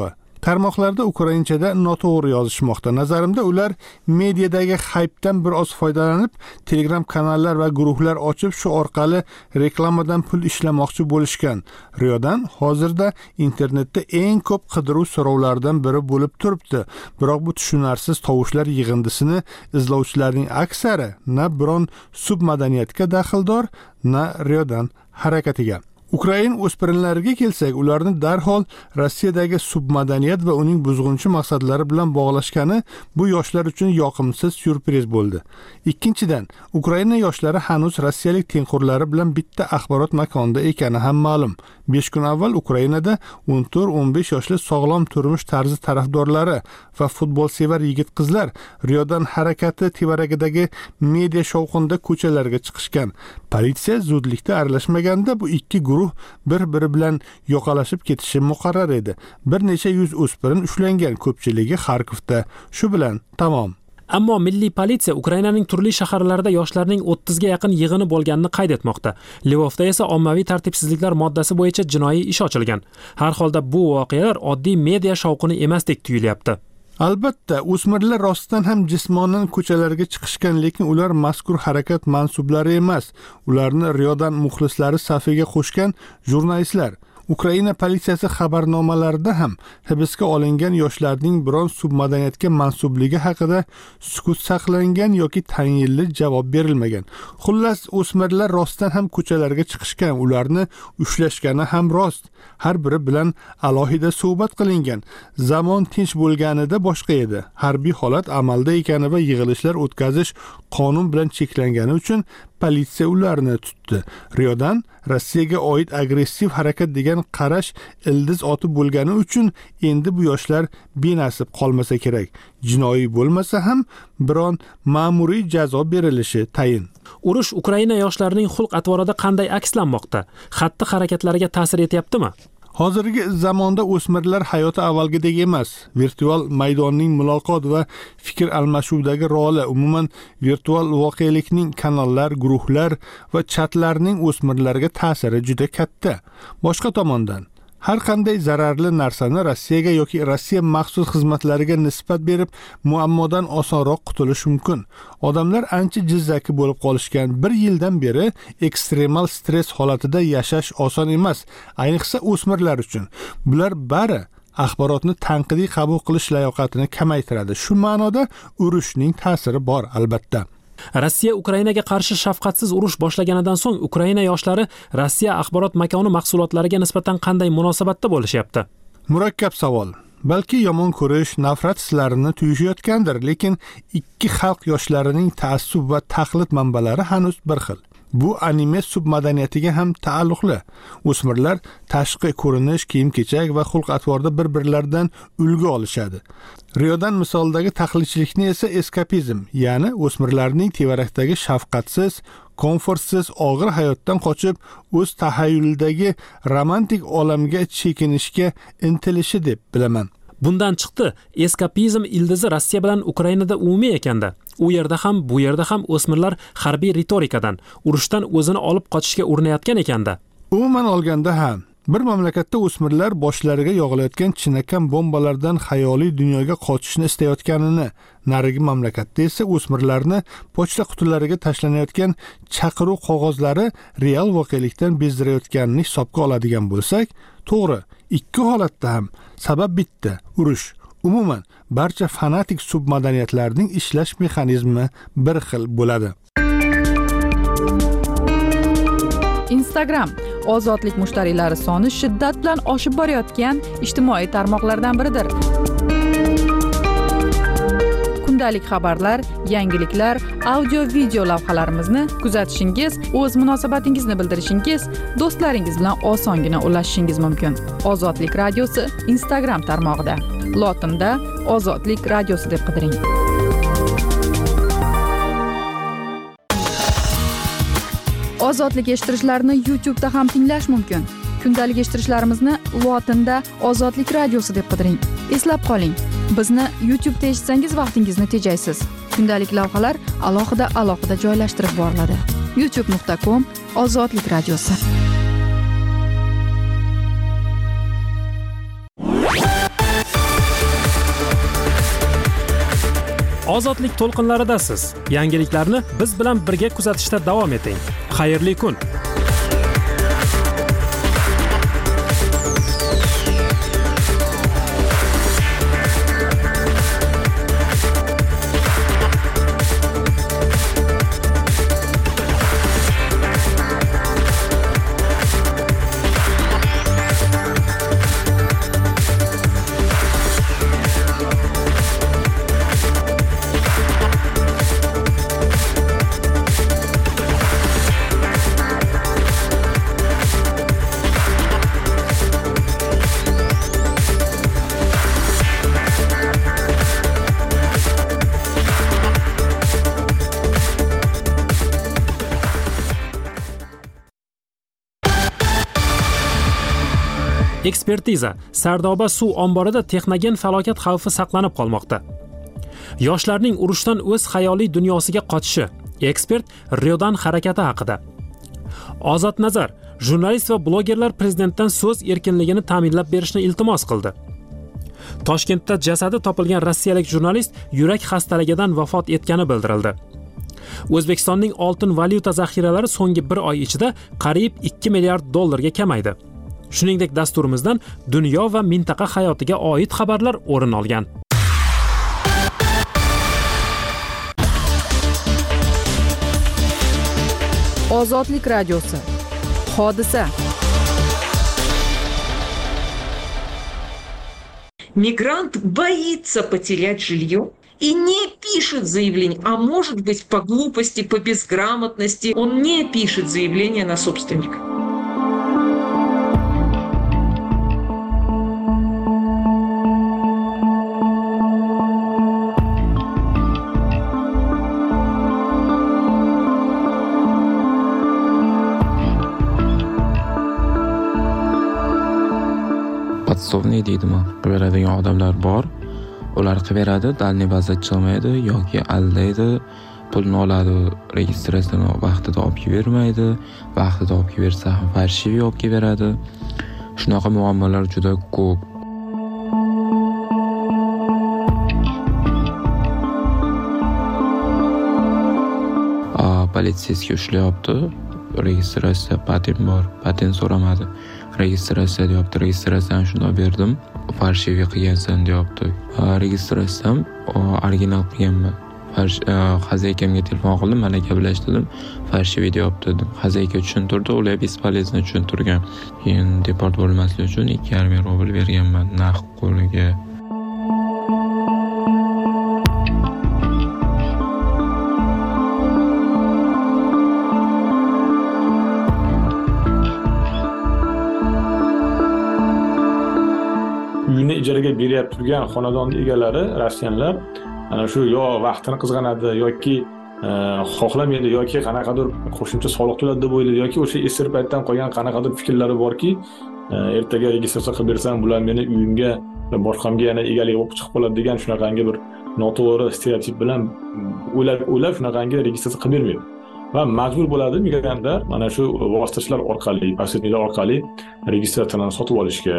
Tarmoqlarda ukrainchada noto'g'ri yozishmoqda. Nazarimda ular mediadagi haypdan biroz foydalanib, Telegram kanallar va guruhlar ochib, shu orqali reklamadan pul ishlamoqchi bo'lishgan. Riodan hozirda internetda eng ko'p qidiruv so'rovlaridan biri bo'lib turibdi. Biroq bu tushunarsiz tovushlar yig'indisini izlovchilarning aksari na biron submadaniyatga daxldor, na Riodan harakatiga. Ukrain o'spirinlariga kelsak, ularni darhol Rossiyadagi submadaniyat va uning buzg'unchi maqsadlari bilan bog'lashgani bu yoshlar uchun yoqimsiz syurpriz bo'ldi. Ikkinchidan, Ukraina yoshlari hanuz rossiyalik tengqurlari bilan bitta axborot makonida ekani ham ma'lum. 5 kun avval Ukrainada 14-15 yoshli sog'lom turmush tarzi tarafdorlari va futbolsevar yigit-qizlar Riodan harakati tevaragidagi media shovqinda ko'chalarga chiqishgan. Politsiya zudlikda aralashmaganda bu ikki guruh bir-biri bilan yo'qolashib ketishi muqarrar edi. Bir necha yuz o'spirin ushlangan, ko'pchiligi Xarkovda. Shu bilan tamom.
Ammo milliy politsiya Ukrainaning turli shaharlarida yoshlarning 30 ga yaqin yig'ini bo'lganini qayd etmoqda. Lvovda esa ommaviy tartibsizliklar moddasi bo'yicha jinoiy ish ochilgan. Har holda bu voqealar oddiy media shovqini emasdek tuyulyapti.
Albatta, o'smirlar rostdan ham jismonan ko'chalarga chiqishgan, lekin ular mazkur harakat mansublari emas. Ularni Riodan muxlislari safiga qo'shgan jurnalistlar. Ukraina politsiyasi xabarnomalarida ham hibsga olingan yoshlarning biron submadaniyatga mansubligi haqida sukut saqlangan yoki tayinli javob berilmagan. Xullas, o'smirlar rostdan ham ko'chalarga chiqishgan, ularni ushlashgani ham rost. Har biri bilan alohida suhbat qilingan. Zamon tinch bo'lganida boshqa edi. Harbiy holat amalda ekani va yig'ilishlar o'tkazish qonun bilan cheklangani uchun politsiya ularni tutdi. Riodan Rossiyaga oid agressiv harakat degan qarash ildiz otib bo'lgani uchun endi bu yoshlar benasib qolmasa kerak. Jinoiy bo'lmasa ham biron ma'muriy jazo berilishi tayin.
Urush Ukraina yoshlarining xulq-atvorida qanday akslanmoqda? Xatti harakatlariga ta'sir etyaptimi?
Hozirgi zamonda o'smirlar hayoti avvalgidek emas. Virtual maydonning muloqot va fikr almashuvdagi roli, umuman virtual voqelikning kanallar, guruhlar va chatlarning o'smirlarga ta'siri juda katta. Boshqa tomondan, har qanday zararli narsani Rossiyaga yoki Rossiya maxsus xizmatlariga nisbat berib, muammodan osonroq qutulish mumkin. Odamlar ancha jizzaki bo'lib qolishgan. 1 yildan beri ekstremal stress holatida yashash oson emas, ayniqsa o'smirlar uchun. Bular bari axborotni tanqidiy qabul qilish layoqatini kamaytiradi. Shu ma'noda urushning ta'siri bor, albatta.
Rossiya Ukrainaga qarshi shafqatsiz urush boshlaganidan so'ng Ukraina yoshlari Rossiya axborot makoni mahsulotlariga nisbatan qanday munosabatda bo'lishyapti?
Murakkab savol. Balki yomon ko'rish, nafrat hislarini tuyishayotgandir, lekin ikki xalq yoshlarining taassub va taqlid manbalari hanuz bir xil. Bu anime submadaniyatiga ham taalluqli. O'smirlar tashqi ko'rinish, kiyim-kechak va xulq-atvorda bir-birlaridan ulgu olishadi. Riodan misoldagi taqlidchilikni esa eskapizm, ya'ni o'smirlarning tevarakdagi shafqatsiz, komfortsiz og'ir hayotdan qochib, o'z tahayyulidagi romantik olamga chekinishga intilishi deb bilaman.
Bundan chiqdi, eskapizm ildizi Rossiya bilan Ukrainada umumiy ekanda. U yerda ham, bu yerda ham o'smirlar harbiy ritorikadan, urushdan o'zini olib qochishga urinayotgan ekanda.
Umuman olganda ham bir mamlakatda o'smirlar boshlariga yog'ilayotgan chinakam bombalardan xayoliy dunyoga qochishni istayotganini, narigi mamlakatda esa o'smirlarni pochta qutilariga tashlanayotgan chaqiruv qog'ozlari real voqelikdan bezdirayotganini hisobga oladigan bo'lsak, to'g'ri, ikki holatda ham sabab bitta, urush. Umuman, barcha fanatik submadaniyatlarning ishlash mexanizmi bir xil bo'ladi.
Instagram ozodlik mushtariylari soni shiddat bilan oshib borayotgan ijtimoiy tarmoqlardan biridir. Kundalik xabarlar, yangiliklar, audio-video lavhalarimizni kuzatishingiz, o'z munosabatingizni bildirishingiz, do'stlaringiz bilan osongina ulashishingiz mumkin. Ozodlik radiosi Instagram tarmog'ida. Lotinda Ozodlik radiosi deb qidiring. Ozodlik eshittirishlarni YouTube'da ham tinglash mumkin. Kundalik eshittirishlarimizni lotinda Ozodlik radiosi deb qidiring. Eslab qoling, bizni YouTube'da eshitsangiz vaqtingizni tejaysiz. Kundalik lavhalar alohida joylashtirib boriladi. youtube.com/Ozodlik radiosi.
Ozodlik to'lqinlaridasiz. Yangiliklarni biz bilan birga kuzatishda davom eting. Xayrli kun. Ekspertiza: Sardoba suv omborida texnogen falokat xavfi saqlanib qolmoqda. Yoshlarning urushdan o'z xayoliy dunyosiga qochishi. Ekspert Riodan harakati haqida. Ozod Nazar: jurnalist va blogerlar prezidentdan so'z erkinligini ta'minlab berishni iltimos qildi. Toshkentda jasadi topilgan rossiyalik jurnalist yurak xastaligidan vafot etgani bildirildi. O'zbekistonning oltin valyuta zaxiralari so'nggi 1 oy ichida qariyb 2 milliard dollarga kamaydi. Shuningdek, dasturimizdan dunyo va mintaqa hayotiga oid xabarlar o'rin olgan.
Ozodlik radiosi. Hodisa.
Мигрант боится потерять жилье и не пишет заявление, а может быть по глупости, по безграмотности он не пишет заявление на собственника.
Podsovniy deydimi? Beradigan odamlar bor. Ular qilib beradi, dalniy bazda chiqmaydi yoki aldaydi, pulni oladi, registratsiyani vaqtida olib bermaydi, vaqtida olib bersa ham farshiviy olib beradi. Shunaqa muammolar juda ko'p. Politsiyasiga ushlayapti. Registratsiya patent bor, patent so'ramadi. Registratsiya deyapti, registratsiyani shunday berdim, farshiviy qilgansan deyapti. Registratsiyam original qilganman. Xazakamga telefon qildim, mana gaplashdim, farshiviy deyapti dedim. Xazayka tushuntirdi, ular bespolezno tushuntirgan. Keyin deport bo'lmaslik uchun 2,5 ming rubl berganman naqd qo'liga.
Uyini ijaraga berib turgan xonadonning egalari rossiyanlar ana shu yo vaqtini qizg'anadi yoki xohlamaydi yoki qanaqadir qo'shimcha soliq to'ladi deb o'ylaydi yoki o'sha esir paytdan qolgan qanaqadir fikrlari borki, ertaga registratsiya qilib bersam bular meni uyimga boshqamga yana egalik bo'lib chiqib qoladi degan shunaqangi bir noto'g'ri stereotip bilan o'ylab shunaqangi registratsiya qilib bermaydi. Va majbur bo'ladi migrantlar mana shu vositachilar orqali, posredniklar orqali registratsiyani sotib olishga.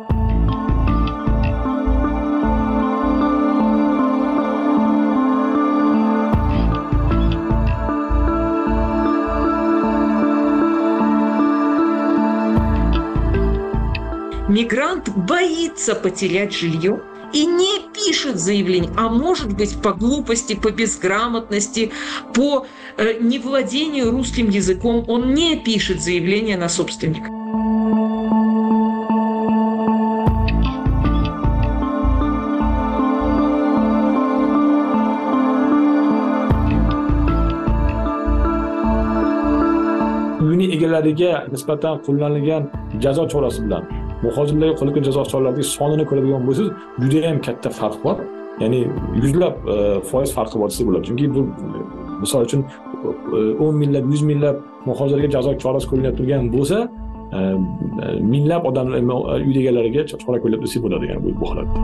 Мигрант боится потерять жилье и не пишет заявление, а может быть по глупости, по безграмотности, по невладению русским языком он не пишет заявление на собственника.
Uyning egalariga nisbatan qo'llanilgan jazo chorasi bilan muhojirlarga qo'llangan jazo choralarining sonini ko'radigan bo'lsangiz, juda ham katta farq bor. Ya'ni yuzlab foiz farqi bor desa bo'ladi. Chunki bu misol uchun 10 minglab, 100 minglab muhojirlarga jazo chorasi qo'llanib turgan bo'lsa, minglab odamlar uy egalariga chora qo'llab desa bo'ladi, ya'ni bu holatda.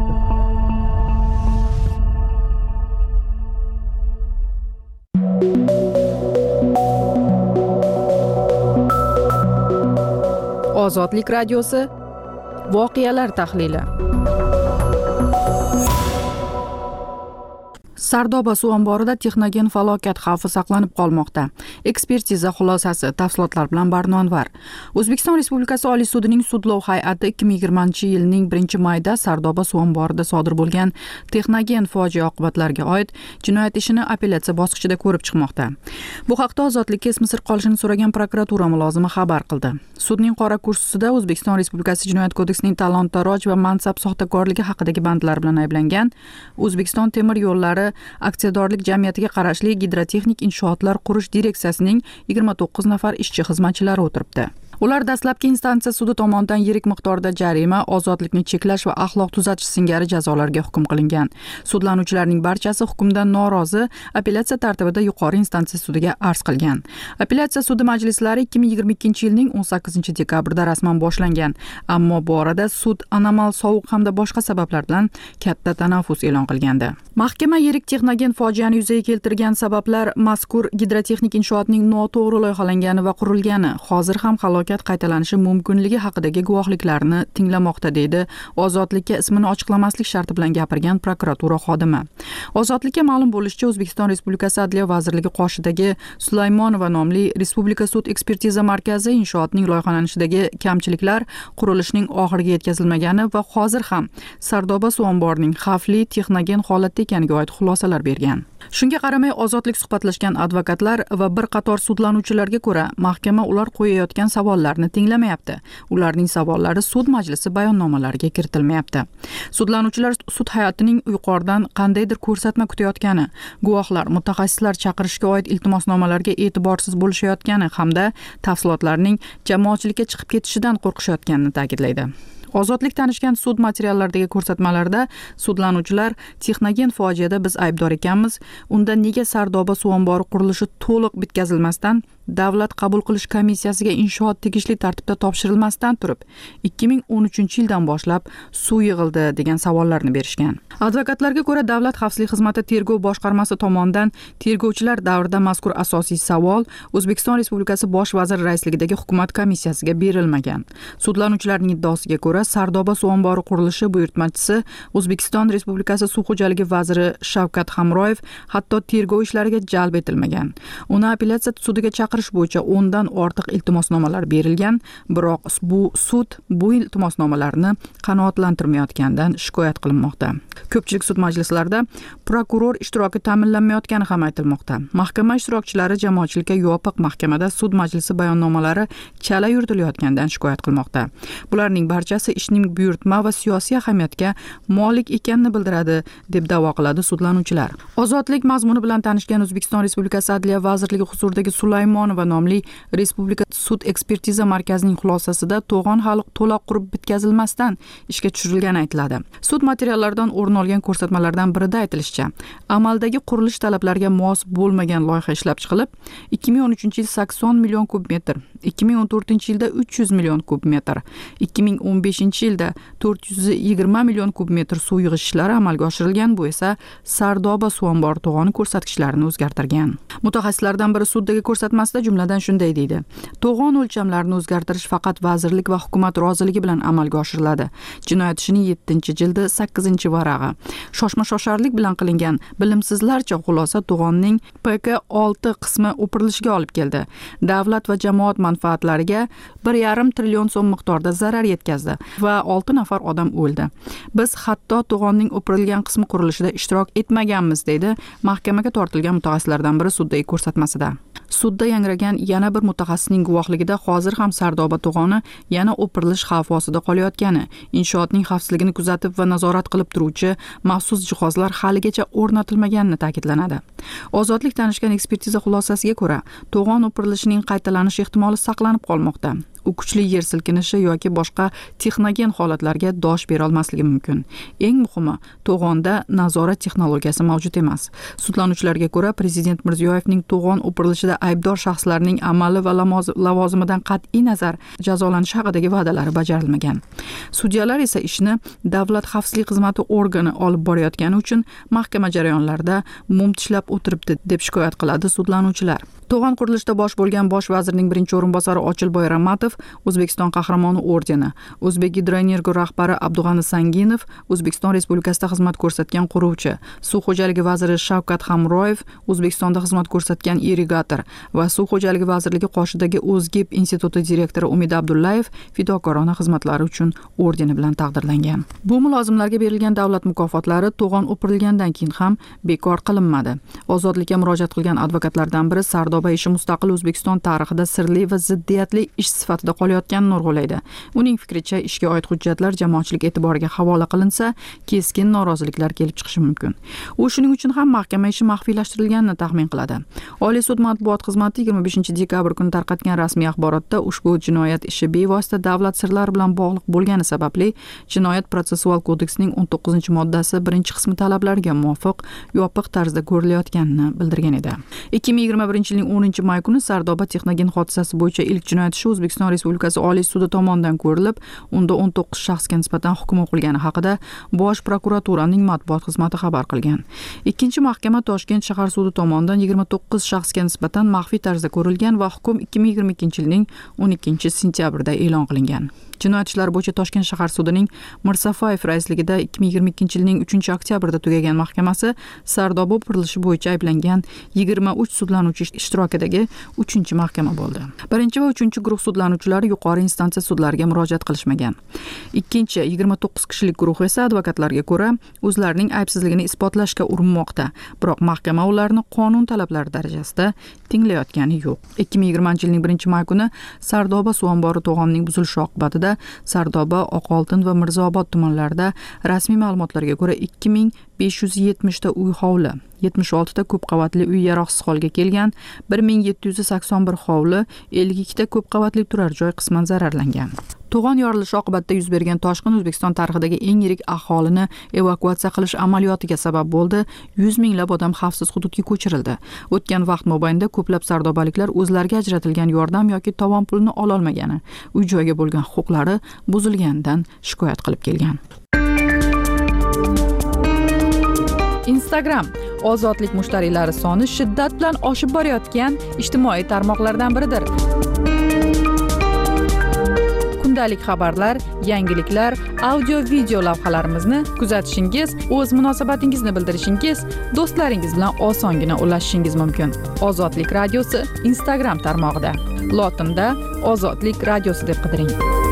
Ozodlik radiosi voqealar tahlili. Sardoba suv omborida texnogen falokat xavfi saqlanib qolmoqda. Ekspertiza xulosasi tafsilotlar bilan Barnonvar. O'zbekiston Respublikasi Oliy sudining sudlov hay'ati 2020-yilning 1-mayda Sardoba suv omborida sodir bo'lgan texnogen fojia oqibatlariga oid jinoyat ishini apellyatsiya bosqichida ko'rib chiqmoqda. Bu haqda ozodlikka ismi sir qolishini so'ragan prokuratura mulozimi xabar qildi. Sudning qora kursisida O'zbekiston Respublikasi Jinoyat kodeksining talon-taroj va mansab soxtakorligi haqidagi bandlar bilan ayblangan O'zbekiston temir yo'llari aksiyadorlik jamiyatiga qarashli gidrotexnik inshootlar qurish direksiyasining 29 nafar ishchi xizmatchilari o'tiribdi. Ular dastlabki instansiya sudi tomonidan yirik miqdorda jarima, ozodlikni cheklash va axloq tuzatish singari jazolarga hukm qilingan. Sudlanuvchilarning barchasi hukmdan norozi apellyatsiya tartibida yuqori instansiya sudiga arz qilgan. Apellyatsiya sudi majlislari 2022-yilning 18-dekabrida rasman boshlangan, ammo bu orada sud anomal sovuq hamda boshqa sabablar bilan katta tanaffus e'lon qilgandi. Mahkama yirik texnogen fojiani yuzaga keltirgan sabablar mazkur gidrotexnik inshootning noto'g'ri loyihalangani va qurilgani, hozir ham halokat qaytalanishi mumkinligi haqidagi guvohliklarni tinglamoqda, deydi ozodlikka ismini ochiqlamaslik sharti bilan gapirgan prokuratura xodimi. Ozodlikka ma'lum bo'lishicha, O'zbekiston Respublikasi Adliya vazirligi qoshidagi Sulaymonova nomli Respublika sud ekspertiza markazi inshootning loyihalanishidagi kamchiliklar, qurilishning oxiriga yetkazilmagani va hozir ham Sardoba suv omborining xavfli texnogen holatda ekaniga oid xulosalar bergan. Shunga qaramay, ozodlik suhbatlashgan advokatlar va bir qator sudlanuvchilarga ko'ra, mahkama ular qo'yayotgan savollarni tinglamayapti. Ularning savollari sud majlisi bayonnomalariga kiritilmayapti. Sudlanuvchilar sud hayotining yuqoridan qandaydir ko'rsatma kutayotgani, guvohlar, mutaxassislar chaqirishga oid iltimosnomalarga e'tiborsiz bo'lishayotgani hamda tafsilotlarning jamoatchilikka chiqib ketishidan qo'rqishayotganini ta'kidlaydi. Ozodlik tanishgan sud materiallaridagi ko'rsatmalarda sudlanuvchilar texnogen fojiada biz aybdor ekanmiz, unda nega Sardoba suv ombori qurilishi to'liq bitkazilmasdan Davlat qabul qilish komissiyasiga inshoot tegishli tartibda topshirilmasdan turib 2013-yildan boshlab suv yig'ildi degan savollarni berishgan. Advokatlarga ko'ra, Davlat xavfsizlik xizmati tergov boshqarmasi tomonidan tergovchilar davrida mazkur asosiy savol O'zbekiston Respublikasi bosh vaziri raisligidagi hukumat komissiyasiga berilmagan. Sudlanuvchilarning iddaosiga ko'ra, Sardoba suv ombori qurilishi buyurtmachisi O'zbekiston Respublikasi suv xo'jaligi vaziri Shavkat Hamroyev hatto tergov ishlariga jalb etilmagan. Uni apellyatsiya sudiga chaqirish bo'yicha 10 dan ortiq iltimosnomalar berilgan, biroq bu sud bu iltimosnomalarni qanoatlantirmayotganidan shikoyat qilinmoqda. Ko'pchilik sud majlislarida prokuror ishtiroki ta'minlanmayotgani ham aytilmoqda. Mahkama ishtirokchilari jamoatchilikka yopiq mahkamada sud majlisi bayonnomalari chala yuritilayotganidan shikoyat qilmoqda. Bularning barchasi ishning buyurtma va siyosiy ahamiyatga molik ekanini bildiradi, deb da'vo qiladi sudlanuvchilar. Ozodlik mazmuni bilan tanishgan O'zbekiston Respublikasi Adliya vazirligi huzuridagi Sulaymonova nomli Respublika sud ekspertiza markazining xulosasida to'g'on hali to'liq qurib bitkazilmasdan ishga tushirilgani aytiladi. Sud materiallaridan o'rin olgan ko'rsatmalardan birida aytilishicha, amaldagi qurilish talablariga mos bo'lmagan loyiha ishlab chiqilib, 2013-yil 80 million kub metr, 2014-yilda 300 million kub metr, 2015-yilda 420 million kub metr suv yig'ish ishlari amalga oshirilgan. Bu esa Sardoba suv ombori to'g'oni ko'rsatkichlarini o'zgartirgan. Mutaxassislardan biri suddagi ko'rsatmasida jumladan shunday deydi: to'g'on o'lchamlarini o'zgartirish faqat vazirlik va hukumat roziligi bilan amalga oshiriladi. Jinoyat ishining 7-jildi 8-varag'i. Shoshma-shosharlik bilan qilingan bilimsizlarcha xulosa to'g'onning PK6 qismi o'pirilishiga olib keldi. Davlat va jamoat manfaatlariga 1,5 trillion so'm miqdorda zarar yetkazdi va 6 nafar odam o'ldi. Biz hatto to'g'onning o'pirilgan qismi qurilishida ishtirok etmaganmiz, deydi mahkamaga tortilgan mutaxassislardan biri suddagi ko'rsatmasida. Sudda yangragan yana bir mutaxassisning guvohligida hozir ham Sardoba to'g'oni yana o'pirilish xavfi ostida qolayotgani, inshootning xavfsizligini kuzatib va nazorat qilib turuvchi maxsus jihozlar haligacha o'rnatilmaganini ta'kidlanadi. Ozodlik tanishgan ekspertiza xulosasiga ko'ra, to'g'on o'pirilishining qaytalanish ehtimoli saqlanib qolmoqda. U kuchli yer silkinishi yoki boshqa texnogen holatlarga dosh bera olmasligi mumkin. Eng muhimi, to'g'onda nazorat texnologiyasi mavjud emas. Sudlanuvchilarga ko'ra, Prezident Mirziyoyevning to'g'on o'pirilishida aybdor shaxslarning amali va lavozimidan qat'iy nazar jazolanishi haqidagi va'dalari bajarilmagan. Sudyalar esa ishni Davlat xavfsizlik xizmati organi olib borayotgani uchun mahkama jarayonlarida mum tishlab o'tiribdi, deb shikoyat qiladi sudlanuvchilar. To'g'on qurilishida bosh bo'lgan bosh vazirning birinchi o'rinbosari Ochilboy Ramatov O'zbekiston qahramoni ordeni, O'zbekgidroenergo rahbari Abdug'ani Sanginov, O'zbekiston Respublikasida xizmat ko'rsatgan quruvchi, Suv xo'jaligi vaziri Shavkat Hamroyev, O'zbekistonda xizmat ko'rsatgan irrigator va Suv xo'jaligi vazirligi qoshidagi O'zgib instituti direktori Umid Abdullayev fidokorona xizmatlari uchun ordeni bilan taqdirlangan. Bu mulozimlarga berilgan davlat mukofotlari to'g'on o'pirilgandan keyin ham bekor qilinmadi. Ozodlikka murojaat qilgan advokatlardan biri Sardoba ishi mustaqil O'zbekiston tarixida sirli va ziddiyatli ish sifatida qolayotganini urg'ulaydi. Uning fikricha, ishga oid hujjatlar jamoatchilik e'tiboriga havola qilinsa, keskin noroziliklar kelib chiqishi mumkin. U shuning uchun ham mahkama ishi maxfiylashtirilganini taxmin qiladi. Oliy sud matbuot xizmati 25-dekabr kuni tarqatgan rasmiy axborotda ushbu jinoyat ishi bevosita davlat sirlari bilan bog'liq bo'lgani sababli Jinoyat protsessual kodeksining 19-moddasi 1-qismi talablariga muvofiq yopiq tarzda ko'rilayotganini bildirgan edi. 2021-yilning 10-may kuni Sardoba texnogen hodisasi bo'yicha ilk jinoyat ishi O'zbekiston Respublikasi Oliy sudi tomonidan ko'rilib, unda 19 shaxsga nisbatan hukm o'qilgani haqida Bosh prokuraturaning matbuot xizmati xabar qilgan. Ikkinchi mahkama Toshkent shahar sudi tomonidan 29 shaxsga nisbatan maxfiy tarzda ko'rilgan va hukm 2022-yilning 12-sentyabrida e'lon qilingan. Jinoyat ishlari bo'yicha Toshkent shahar sudining Mirsafayev raisligida 2022-yilning 3-oktyabrda tugagan mahkamasi Sardoba qurilishi bo'yicha ayblangan 23 sudlanuvchi ishtirokidagi 3-mahkama bo'ldi. 1 va 3 guruh sudlanuvchilari yuqori instansiya sudlariga murojaat qilishmagan. 29 kishilik guruh esa advokatlarga ko'ra o'zlarining aybsizligini isbotlashga urinmoqda, biroq mahkama ularni qonun talablari darajasida tinglayotgani yo'q. 2020-yilning 1-may kuni Sardoba suv ombori to'g'onining buzilishi oqibatida Sardoba, Oqoltin va Mirzaobod tumanlarida rasmiy ma'lumotlarga ko'ra 2570 ta uy hovli, 76 ta ko'p qavatli uy yaroqsiz holga kelgan, 1781 hovli, 52 ta ko'p qavatli turar joy qisman zararlangan. To'g'on yorilishi oqibatida yuz bergan toshqin O'zbekiston tarixidagi eng yirik aholini evakuatsiya qilish amaliyotiga sabab bo'ldi. 100 minglab odam xavfsiz hududga ko'chirildi. O'tgan vaqt mobaynida ko'plab sardobaliklar o'zlariga ajratilgan yordam yoki tovon pulini ola olmagani, uy joyga bo'lgan huquqlari buzilganidan shikoyat qilib kelgan. Instagram ozodlik mushtariylari soni shiddat bilan oshib borayotgan ijtimoiy tarmoqlardan biridir. Kundalik xabarlar, yangiliklar, audio-video lavhalarimizni kuzatishingiz, o'z munosabatingizni bildirishingiz, do'stlaringiz bilan osongina ulashishingiz mumkin. Ozodlik radiosi Instagram tarmog'ida. Lotinda Ozodlik radiosi deb qidiring.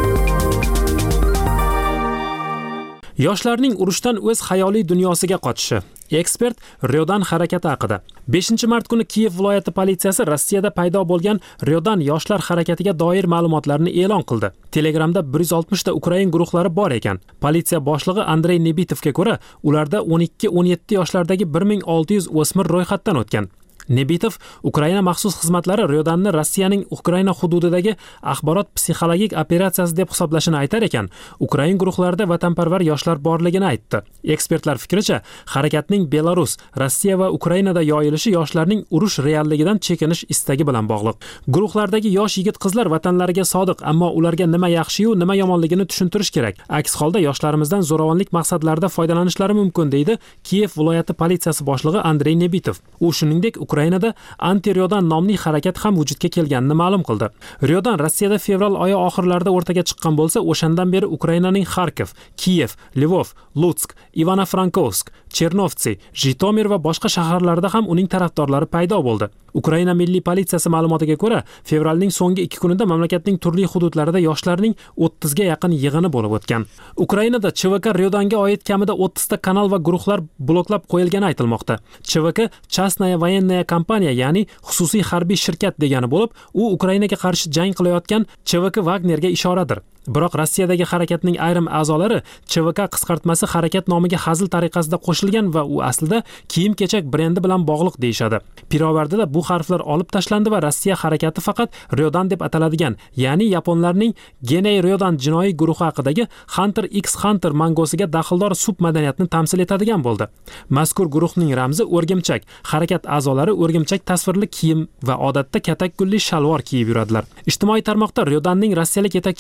Yoshlarning urushdan o'z xayoliy dunyosiga qochishi. Ekspert Ryodan harakati haqida. 5-mart kuni Kiyev viloyati politsiyasi Rossiyada paydo bo'lgan Ryodan yoshlar harakatiga doir ma'lumotlarni e'lon qildi. Telegramda 160 ta Ukrain guruhlari bor ekan. Politsiya boshlig'i Andrey Nebitovga ko'ra, ularda 12-17 yoshlardagi 1600 o'smir ro'yxatdan o'tgan. Nebitov Ukraina maxsus xizmatlari Ryodanni Rossiyaning Ukraina hududidagi axborot psixologik operatsiyasi deb hisoblashini aytar ekan, Ukrain guruhlarida vatanparvar yoshlar borligini aytdi. Ekspertlar fikricha, harakatning Belarus, Rossiya va Ukrainada yoyilishi yoshlarning urush realligidan chekinish istagi bilan bog'liq. Guruhlardagi yosh yigit-qizlar vatanlariga sodiq, ammo ularga nima yaxshi-yu, nima yomonligini tushuntirish kerak. Aks holda yoshlarimizdan zo'ravonlik maqsadlarida foydalanishlari mumkin, deydi Kiyev viloyati politsiyasi boshlig'i Andrey Nebitov. U shuningdek Ukrainada anti-Ryodan nomli harakat ham vujudga kelganini ma'lum qildi. Ryodan Rossiyada fevral oyi oxirlarida o'rtaga chiqqan bo'lsa, o'shandan beri Ukrainaning Kharkiv, Kiyev, Lvov, Lutsk, Ivano-Frankovsk, Chernovtsi, Jitomir va boshqa shaharlarida ham uning tarafdorlari paydo bo'ldi. Ukraina milliy politsiyasi ma'lumotiga ko'ra, fevralning so'nggi 2 kunida mamlakatning turli hududlarida yoshlarning 30 ga yaqin yig'ini bo'lib o'tgan. Ukrainada CVK Ryodanga oid kamida 30 ta kanal va guruhlar bloklab qo'yilgani aytilmoqda. CVK Chastnaya voyenная kompaniya, ya'ni xususiy harbiy shirkat degani bo'lib, u Ukrainaga qarshi jang qilayotgan CVK Wagnerga ishoradir. Biroq Rossiyadagi harakatning ayrim a'zolari CVK qisqartmasi harakat nomiga hazil tariqasida qo'shilgan va u aslida kiyim-kechak brendi bilan bog'liq deyshadi. Pirovardida bu harflar olib tashlandi va Rossiya harakati faqat Ryodan deb ataladigan, ya'ni yaponlarning Genei Ryodan jinoiy guruhi haqidagi Hunter x Hunter mangosiga daxldor submadaniyatni tamsil etadigan bo'ldi. Mazkur guruhning ramzi o'rgimchak. Harakat a'zolari o'rgimchak tasvirli kiyim va odatda katak gulli shalvor kiyib yuradilar. Ijtimoiy tarmoqda Ryodanning rossiyalik yetakchilaridan biri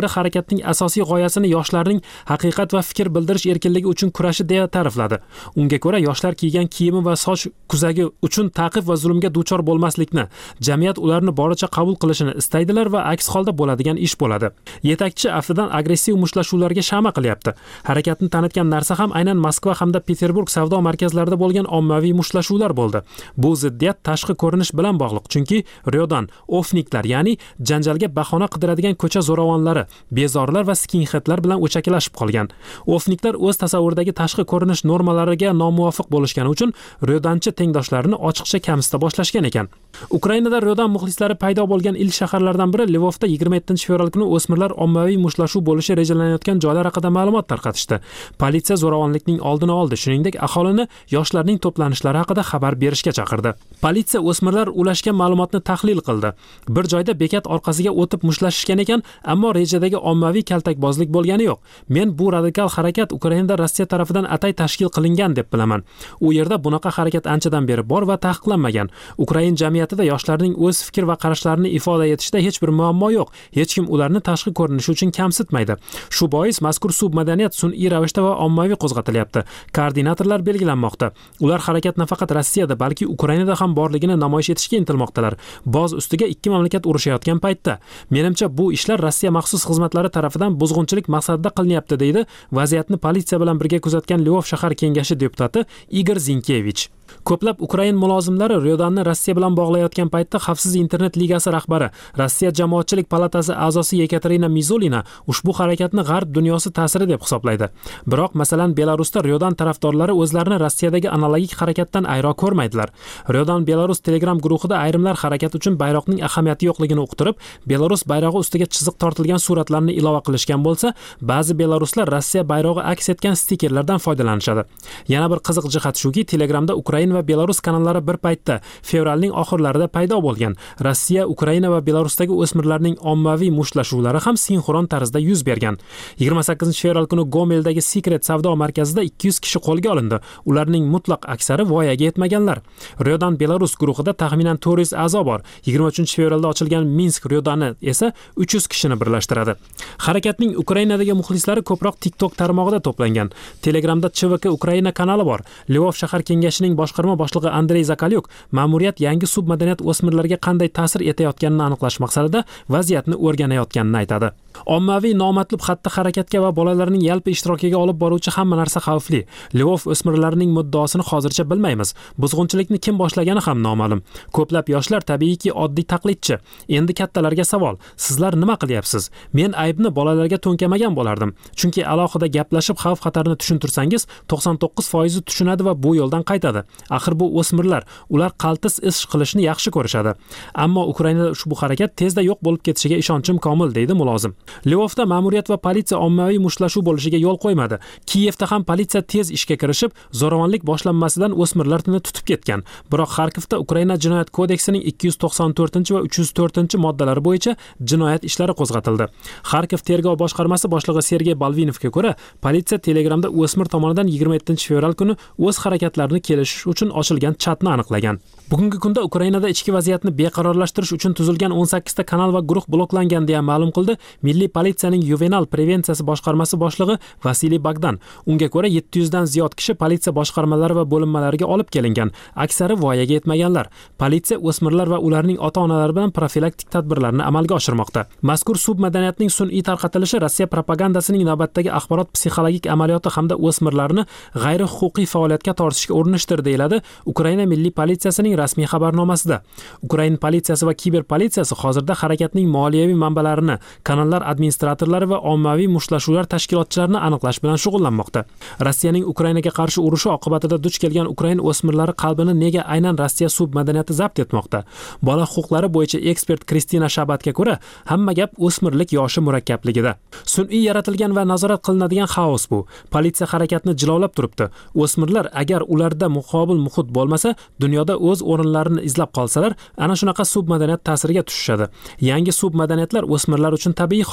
biri harakatning asosiy g'oyasini yoshlarning haqiqat va fikr bildirish erkinligi uchun kurashi deya ta'rifladi. Unga ko'ra, yoshlar kiygan kiyimi va soch kuzagi uchun ta'qib va zulmga duchor bo'lmaslikni, jamiyat ularni boricha qabul qilishini istaydilar va aks holda bo'ladigan ish bo'ladi. Yetakchi aftidan agressiv mushtlashuvlarga shama qilyapti. Harakatni tanitgan narsa ham aynan Moskva hamda Peterburg savdo markazlarida bo'lgan ommaviy mushtlashuvlar bo'ldi. Bu ziddiyat tashqi ko'rinish bilan bog'liq, chunki Ryodan ofniklar, ya'ni janjalga bahona qidiradigan ko'cha zo'ravonlari, bezorlar va skinheadlar bilan o'chakilashib qolgan. Ofniklar o'z tasavvuridagi tashqi ko'rinish normalariga nomuvofiq bo'lishgani uchun Ryodanchi tengdoshlarini ochiqcha kamsita boshlashgan ekan. Ukrainada Ryodan muxlislari paydo bo'lgan ilk shaharlardan biri Lvovda 27-fevral kuni o'smirlar ommaviy mushlashuv bo'lishi rejalanayotgan joylar haqida ma'lumot tarqatishdi. Politsiya zo'ravonlikning oldini oldi, shuningdek aholini yoshlarning to'planishlari haqida xabar berishga chaqirdi. Politsiya o'smirlar ulashgan ma'lumotni tahlil qildi. Bir joyda bekat orqasiga o'tib mushlashishgan ekan, ammo rejadagi ommaviy kaltakbozlik bo'lgani yo'q. Men bu radikal harakat Ukrainada Rossiya tarafidan atay tashkil qilingan deb bilaman. U yerda bunaqa harakat anchadan beri bor va taqiqlanmagan. Ukrain jamiyatida yoshlarning o'z fikr va qarashlarini ifoda etishda hech bir muammo yo'q. Hech kim ularni tashqi ko'rinishi uchun kamsitmaydi. Shu bois mazkur submadaniyat sun'iy ravishda va ommaviy qo'zg'atilyapti. Koordinatorlar belgilanmoqda. Ular harakat nafaqat Rossiyada, balki Ukrainada ham borligini namoyish etishga intilmoqdalar. Boz ustiga ikki mamlakat urushayotgan paytda. Menimcha bu ishlar Rossiya maxsus xizmatlari tarafidan buzg'unchilik maqsadida qilinyapti, deydi vaziyatni politsiya bilan birga kuzatgan Lvov shahar kengashi deputati Igor Zinkevich. Ko'plab Ukrain mulozimlari Ryodanni Rossiya bilan bog'layotgan paytda Xavfsiz internet ligasi rahbari, Rossiya jamoatchilik palatasi a'zosi Yekaterina Mizulina ushbu harakatni g'arb dunyosi ta'siri deb hisoblaydi. Biroq, masalan, Belarusda Ryodan tarafdorlari o'zlarini Rossiyadagi analogik harakatdan ayro ko'rmaydilar. Ryodan Belarus Telegram guruhida ayrimlar harakat uchun bayroqning ahamiyati yo'qligini uqtirib, Belarus bayrog'i ustiga chiziq tortilgan suratlarni ilova qilishgan bo'lsa, ba'zi belaruslar Rossiya bayrog'i aks etgan stikerlardan foydalanishadi. Yana bir qiziq jihat shuki, Telegramda Ukraina va Belarus kanallari bir paytda fevralning oxirlarida paydo bo'lgan. Rossiya, Ukraina va Belarusdagi o'smirlarning ommaviy mushtlashuvlari ham sinxron tarzda yuz bergan. 28-fevral kuni Gomeldagi Secret savdo markazida 200 kishi qo'lga olindi. Ularning mutlaq aksari voyaga yetmaganlar. Ryodan Belarus guruhida taxminan 400 a'zo bor. 23-fevralda ochilgan Minsk Ryodani esa 300 kishini birlashtiradi. Harakatning Ukrainadagi muxlislari ko'proq TikTok tarmog'ida to'plangan. Telegramda CHVK Ukraina kanali bor. Lvov shahar kengashining boshqarma boshlig'i Andrey Zakalyuk ma'muriyat yangi submadaniyat o'smirlarga qanday ta'sir etayotganini aniqlash maqsadida vaziyatni o'rganayotganini aytadi. Ommaviy nomatlub xatti-harakatga va bolalarning yalpi ishtirokiga olib boruvchi hamma narsa xavfli. Lvov o'smirlarining muddaosini hozircha bilmaymiz. Buzg'unchilikni kim boshlagani ham noma'lum. Ko'plab yoshlar tabiiyki oddiy taqlidchi. Endi kattalarga savol: sizlar nima qilyapsiz? Men aybni bolalarga to'nkamagan bo'lardim. Chunki alohida gaplashib xavf-xatarni tushuntirsangiz, 99% tushunadi va bu yo'ldan qaytadi. Axir bu o'smirlar, ular qaltis ish qilishni yaxshi ko'rishadi. Ammo Ukrainada ushbu harakat tezda yo'q bo'lib ketishiga ishonchim komil, deydi mulozim. Lvovda ma'muriyat va politsiya ommaviy mushlashuv bo'lishiga yo'l qo'ymadi. Kiyevda ham politsiya tez ishga kirishib, zo'ravonlik boshlanmasidan o'smirlarni tutib ketgan. Biroq Xarkovda Ukraina jinoyat kodeksining 294 va 304 moddalari bo'yicha jinoyat ishlari qo'zg'atildi. Xarkov tergov boshqarmasi boshlig'i Sergey Balvinovga ko'ra, politsiya Telegramda o'smir tomonidan 27-fevral kuni o'z harakatlarini kelishish uchun ochilgan chatni aniqlagan. Bugungi kunda Ukrainada ichki vaziyatni beqarorlashtirish uchun tuzilgan 18 ta kanal va guruh bloklangan deya ma'lum qildi Milliy politsiyaning yuvenal prevensiyasi boshqarmasi boshlig'i Vasiliy Bogdan. Unga ko'ra 700 dan ziyod kishi politsiya boshqarmalari va bo'linmalariga olib kelingan. Aksari voyaga yetmaganlar. Politsiya o'smirlar va ularning ota-onalari bilan profilaktik tadbirlarni amalga oshirmoqda. Mazkur submadaniyatning sun'iy tarqatilishi Rossiya propagandasining navbatdagi axborot psixologik amaliyoti hamda o'smirlarni g'ayri-huquqiy faoliyatga tortishga urinishdir, deyiladi Ukraina Milliy politsiyasining rasmiy xabarnomasida. Ukraina politsiyasi va kiber politsiyasi hozirda harakatning moliyaviy manbalarini, kanallar administratorlari va ommaviy mushtlashuvlar tashkilotchilarini aniqlash bilan shug'ullanmoqda. Rossiyaning Ukrainaga qarshi urushi oqibatida duch kelgan Ukraina o'smirlari qalbini nega aynan Rossiya submadaniyati zabt etmoqda? Bola huquqlari bo'yicha ekspert Kristina Shabatga ko'ra, hamma gap o'smirlik yoshi murakkabligida. Sun'iy yaratilgan va nazorat qilinadigan xaos bu. Politsiya harakatni jilovlab turibdi. O'smirlar agar ularda muqobil muhit bo'lmasa, dunyoda o'z o'rinlarini izlab qolsalar, ana shunaqa submadaniyat ta'siriga tushishadi. Yangi submadaniyatlar o'smirlar uchun tabiiy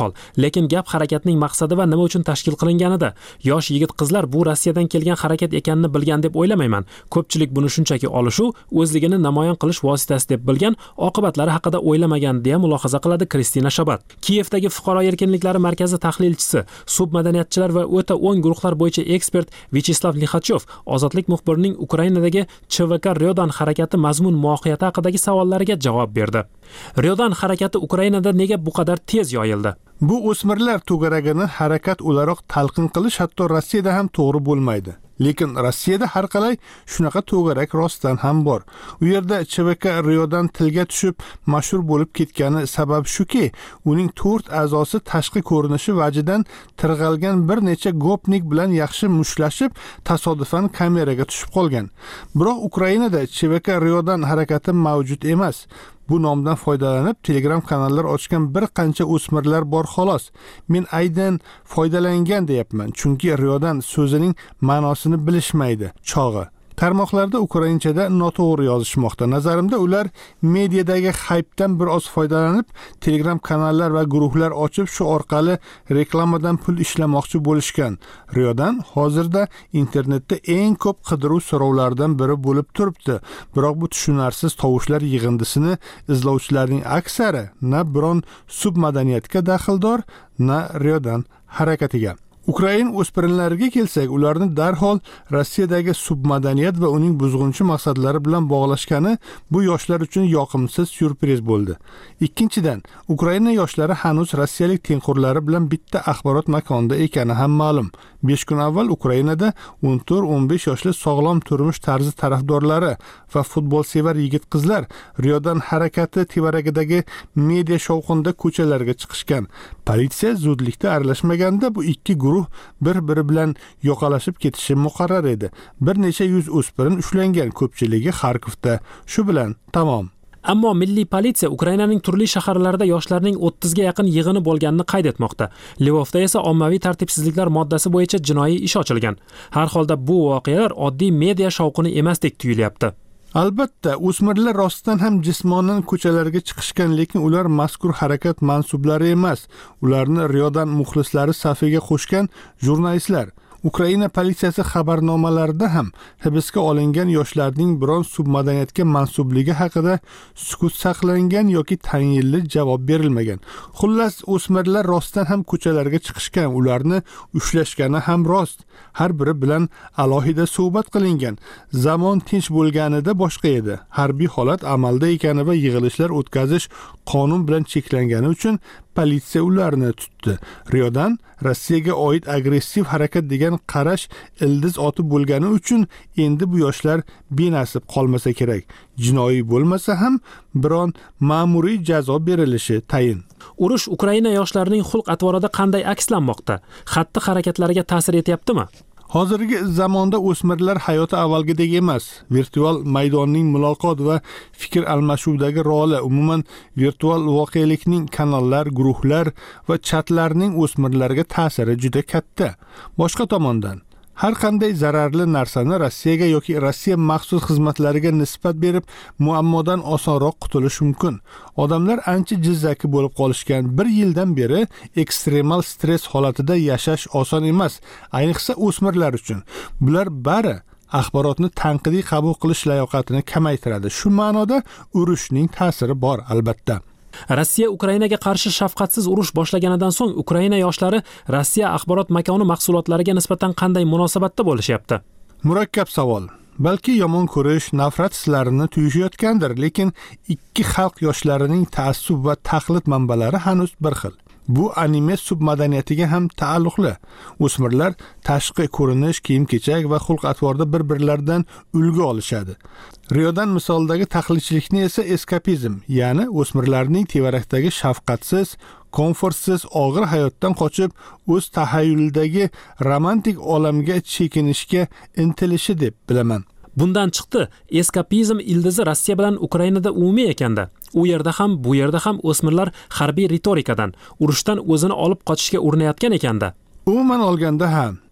darhol, lekin gap harakatning maqsadi va nima uchun tashkil qilinganida. Yosh yigit-qizlar bu Rossiyadan kelgan harakat ekanini bilgan deb o'ylamayman. Ko'pchilik buni shunchaki olishuv, o'zligini namoyon qilish vositasi deb bilgan, oqibatlari haqida o'ylamagan deya mulohaza qiladi Kristina Shabat. Kiyevdagi fuqaro erkinliklari markazi tahlilchisi, submadaniyatchilar va o'ta o'ng guruhlar bo'yicha ekspert Vyacheslav Lixachov ozodlik muxbirining Ukrainadagi CVK Ryodan harakati mazmun mohiyati haqidagi savollariga javob berdi. Ryodan harakati Ukrainada nega bu qadar tez yoyildi?
Bu o'smirlar to'garagini harakat o'laroq talqin qilish hatto Rossiyada ham to'g'ri bo'lmaydi. Lekin Rossiyada har qalay shunaqa to'garak rostdan ham bor. U yerda CVK Ryodan tilga tushib mashhur bo'lib ketgani sabab shuki, uning 4 a'zosi tashqi ko'rinishi vajidan tirg'algan bir necha gopnik bilan yaxshi mushlashib, tasodifan kameraga tushib qolgan. Biroq Ukrainada CVK Ryodan harakati mavjud emas. Bu nomdan foydalanib Telegram kanallar ochgan bir qancha o'smirlar bor xolos. Men aynan foydalangan deyapman, chunki Ryodan so'zining ma'nosini bilishmaydi. Chog'i. Tarmoqlarda ukrainchada noto'g'ri yozishmoqda. Nazarimda ular mediadagi haypdan bir oz foydalanib, Telegram kanallar va guruhlar ochib, shu orqali reklamadan pul ishlamoqchi bo'lishgan. Ryodan hozirda internetda eng ko'p qidiruv so'rovlaridan biri bo'lib turibdi. Biroq bu tushunarsiz tovushlar yig'indisini izlovchilarning aksari na biron submadaniyatga daxldor, na Ryodan harakatiga. Ukrain o'spirinlariga kelsak, ularni darhol Rossiyadagi submadaniyat va uning buzg'unchi maqsadlari bilan bog'lashgani bu yoshlar uchun yoqimsiz syurpriz bo'ldi. Ikkinchidan, Ukraina yoshlari hanuz rossiyalik tengqurlari bilan bitta axborot makonida ekani ham ma'lum. 5 kun avval Ukrainada 14-15 yoshli sog'lom turmush tarzi tarafdorlari va futbolsevar yigit-qizlar Ryodan harakati tevaragidagi media shovqinda ko'chalarga chiqishgan. Politsiya zudlikda aralashmaganda bu ikki guruh bir-biri bilan yoqalashib ketishi muqarrar edi. Bir necha yuz o'spirin ushlangan, ko'pchiligi Xarkovda. Shu bilan tamom.
Ammo milliy politsiya Ukrainaning turli shaharlarida yoshlarning 30 ga yaqin yig'ini bo'lganini qayd etmoqda. Lvovda esa ommaviy tartibsizliklar moddasi bo'yicha jinoiy ish ochilgan. Har holda bu voqealar oddiy media shovqini emasdek tuyulyapti.
Albatta, o'smirlar rostdan ham jismonan ko'chalarga chiqishgan, lekin ular mazkur harakat mansublari emas. Ularni Ryodan muxlislari safiga qo'shgan jurnalistlar. Ukraina politsiyasi xabarnomalarida ham hibsga olingan yoshlarning biron submadaniyatga mansubligi haqida sukut saqlangan yoki tayinli javob berilmagan. Xullas, o'smirlar rostdan ham ko'chalarga chiqishgan, ularni ushlashgani ham rost. Har biri bilan alohida suhbat qilingan. Zamon tinch bo'lganida boshqa edi. Harbiy holat amalda ekani va yig'ilishlar o'tkazish qonun bilan cheklangani uchun politsiya ularni tutdi. Ryodan Rossiyaga oid agressiv harakat degan qarash ildiz otib bo'lgani uchun endi bu yoshlar benasib qolmasa kerak. Jinoiy bo'lmasa ham biron ma'muriy jazo berilishi tayin.
Urush Ukraina yoshlarining xulq-atvorida qanday akslanmoqda? Xatti harakatlariga ta'sir etyaptimi?
Hozirgi zamonda o'smirlar hayoti avvalgidek emas. Virtual maydonning muloqot va fikr almashuvdagi roli, umuman virtual voqelikning kanallar, guruhlar va chatlarning o'smirlarga ta'siri juda katta. Boshqa tomondan, har qanday zararli narsani Rossiyaga yoki Rossiya maxsus xizmatlariga nisbat berib, muammodan osonroq qutulish mumkin. Odamlar ancha jizzaki bo'lib qolishgan. 1 yildan beri ekstremal stress holatida yashash oson emas, ayniqsa o'smirlar uchun. Bular bari axborotni tanqidiy qabul qilish layoqatini kamaytiradi. Shu ma'noda urushning ta'siri bor, albatta.
Rossiya Ukrainaga qarshi shafqatsiz urush boshlaganidan so'ng Ukraina yoshlari Rossiya axborot makoni mahsulotlariga nisbatan qanday munosabatda bo'lishyapti?
Murakkab savol. Balki yomon ko'rish, nafrat hislarini tuyishayotgandir, lekin ikki xalq yoshlarining ta'assub va taqlid manbalari hanuz bir xil. Bu anime submadaniyatiga ham taalluqli. O'smirlar tashqi ko'rinish, kiyim-kechak va xulq-atvorda bir-birlaridan ulgu olishadi. Ryodan misoldagi taqlidchilikni esa eskapizm, ya'ni o'smirlarning tevarakdagi shafqatsiz, komfortsiz og'ir hayotdan qochib, o'z tahayyulidagi romantik olamga chekinishga intilishi deb bilaman.
Bundan chiqdi, eskapizm ildizi Rossiya bilan Ukrainada umumiy ekanda. U yerda ham, bu yerda ham o'smirlar harbiy ritorikadan, urushdan o'zini olib qochishga urinayotgan ekanda.
Umuman olganda ham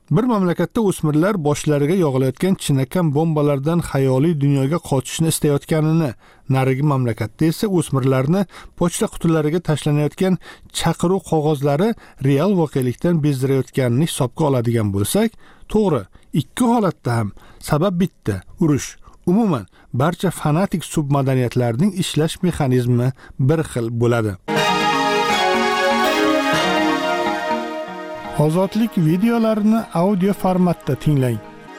Bir mamlakatda o'smirlar boshlariga yog'ilayotgan chinakam bombalardan xayoliy dunyoga qochishni istayotganini, narigi mamlakatda esa o'smirlarni pochta qutilariga tashlanayotgan chaqiruv qog'ozlari real voqelikdan bezdirayotganini hisobga oladigan bo'lsak, to'g'ri, ikki holatda ham sabab bitta, urush. Umuman, barcha fanatik submadaniyatlarning ishlash mexanizmi bir xil bo'ladi. Ozodlik videolarini audio formatda tinglang.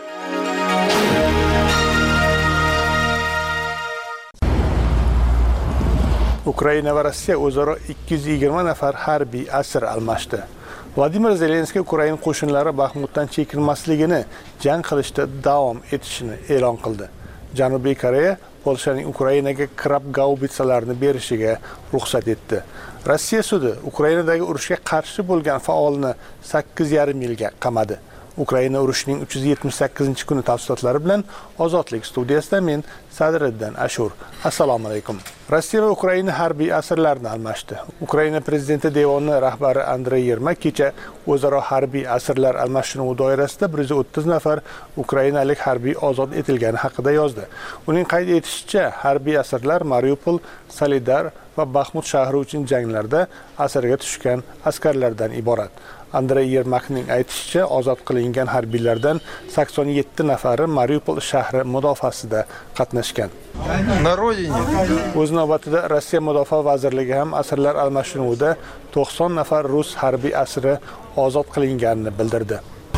Ukraina va Rossiya o'zaro 220 nafar harbiy asir almashdi. Vladimir Zelenskiy Ukraina qo'shinlari Baxmutdan chekinmasligini, jang qilishda davom etishini e'lon qildi. Janubiy Koreya Polshaning Ukrainaga krab gaubitsalarini berishiga ruxsat etdi. Rossiya sudi Ukrainadagi urushga qarshi bo'lgan faolni 8,5 yilga qamadi. Ukraina urushining 378-kuni tafsilotlari bilan Ozodlik studiyasida men Sadriddin Ashur. Assalomu alaykum. Rossiya va Ukraina harbiy asirlarni almashdi. Ukraina prezidenti devoni rahbari Andrey Yermak kecha o'zaro harbiy asirlar almashinuvi doirasida 130 nafar ukrainalik harbiy ozod etilgani haqida yozdi. Uning qayd etishicha, harbiy asirlar Mariupol, Solidar va Baxmut shahri uchun janglarda asirga tushgan askarlardan iborat. Andrey Yermakning aytishicha, ozod qilingan harbiylardan 87 nafari Mariupol shahri mudofaasida qatnashgan. O'z navbatida Rossiya Mudofaa vazirligi ham asirlar almashinuvida 90 nafar rus harbiy asiri ozod qilinganini bildirdi.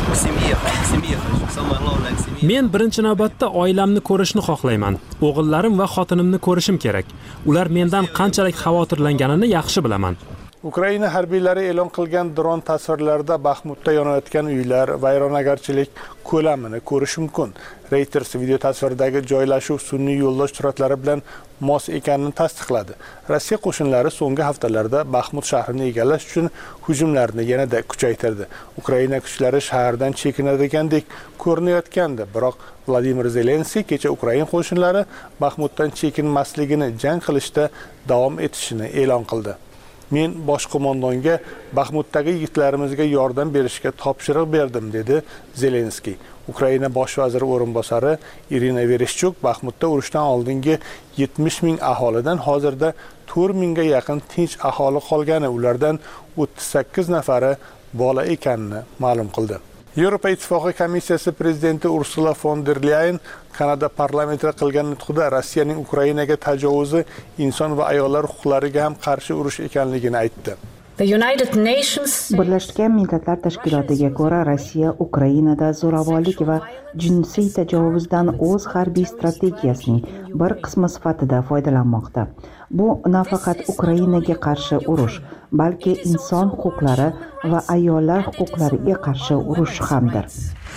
Men birinchi navbatda oilamni ko'rishni xohlayman. O'g'illarim va xotinimni ko'rishim kerak. Ular mendan qanchalik xavotirlanganini yaxshi bilaman.
Ukraina harbiylari e'lon qilgan dron tasvirlarida Baxmutda yonayotgan uylar, vayronagarchilik ko'lamini ko'rish mumkin. Reuters video tasvirdagi joylashuv sun'iy yo'ldosh suratlari bilan mos ekanini tasdiqladi. Rossiya qo'shinlari so'nggi haftalarda Baxmut shahrini egallash uchun hujumlarni yanada kuchaytirdi. Ukraina kuchlari shahardan chekinadiganidek ko'rinayotgandi, biroq Vladimir Zelenskiy kecha Ukraina qo'shinlari Baxmutdan chekinmasligini, jang qilishda davom etishini e'lon qildi. Men bosh qo'mondonga Baxmutdagi yigitlarimizga yordam berishga topshiriq berdim, dedi Zelenskiy. Ukraina bosh vaziri o'rinbosari Irina Vereshchuk Baxmutda urushdan oldingi 70 ming aholidan hozirda 4 mingga yaqin tinch aholi qolgani, ulardan 38 nafari bola ekanini ma'lum qildi. Yevropa Ittifoqi komissiyasi prezidenti Ursula von der Leyen Kanada parlamentida qilgan nutqida Rossiyaning Ukrainaga tajovuzi inson va ayollar huquqlariga ham qarshi urush ekanligini aytdi.
Birlashgan Millatlar Tashkilotiga ko'ra, Rossiya Ukrainada zo'ravonlik va jinsiy tajovuzdan o'z harbiy strategiyasining bir qismi sifatida foydalanmoqda. Bu nafaqat Ukrainaga qarshi urush, balki inson huquqlari va ayollar huquqlariga qarshi urush hamdir.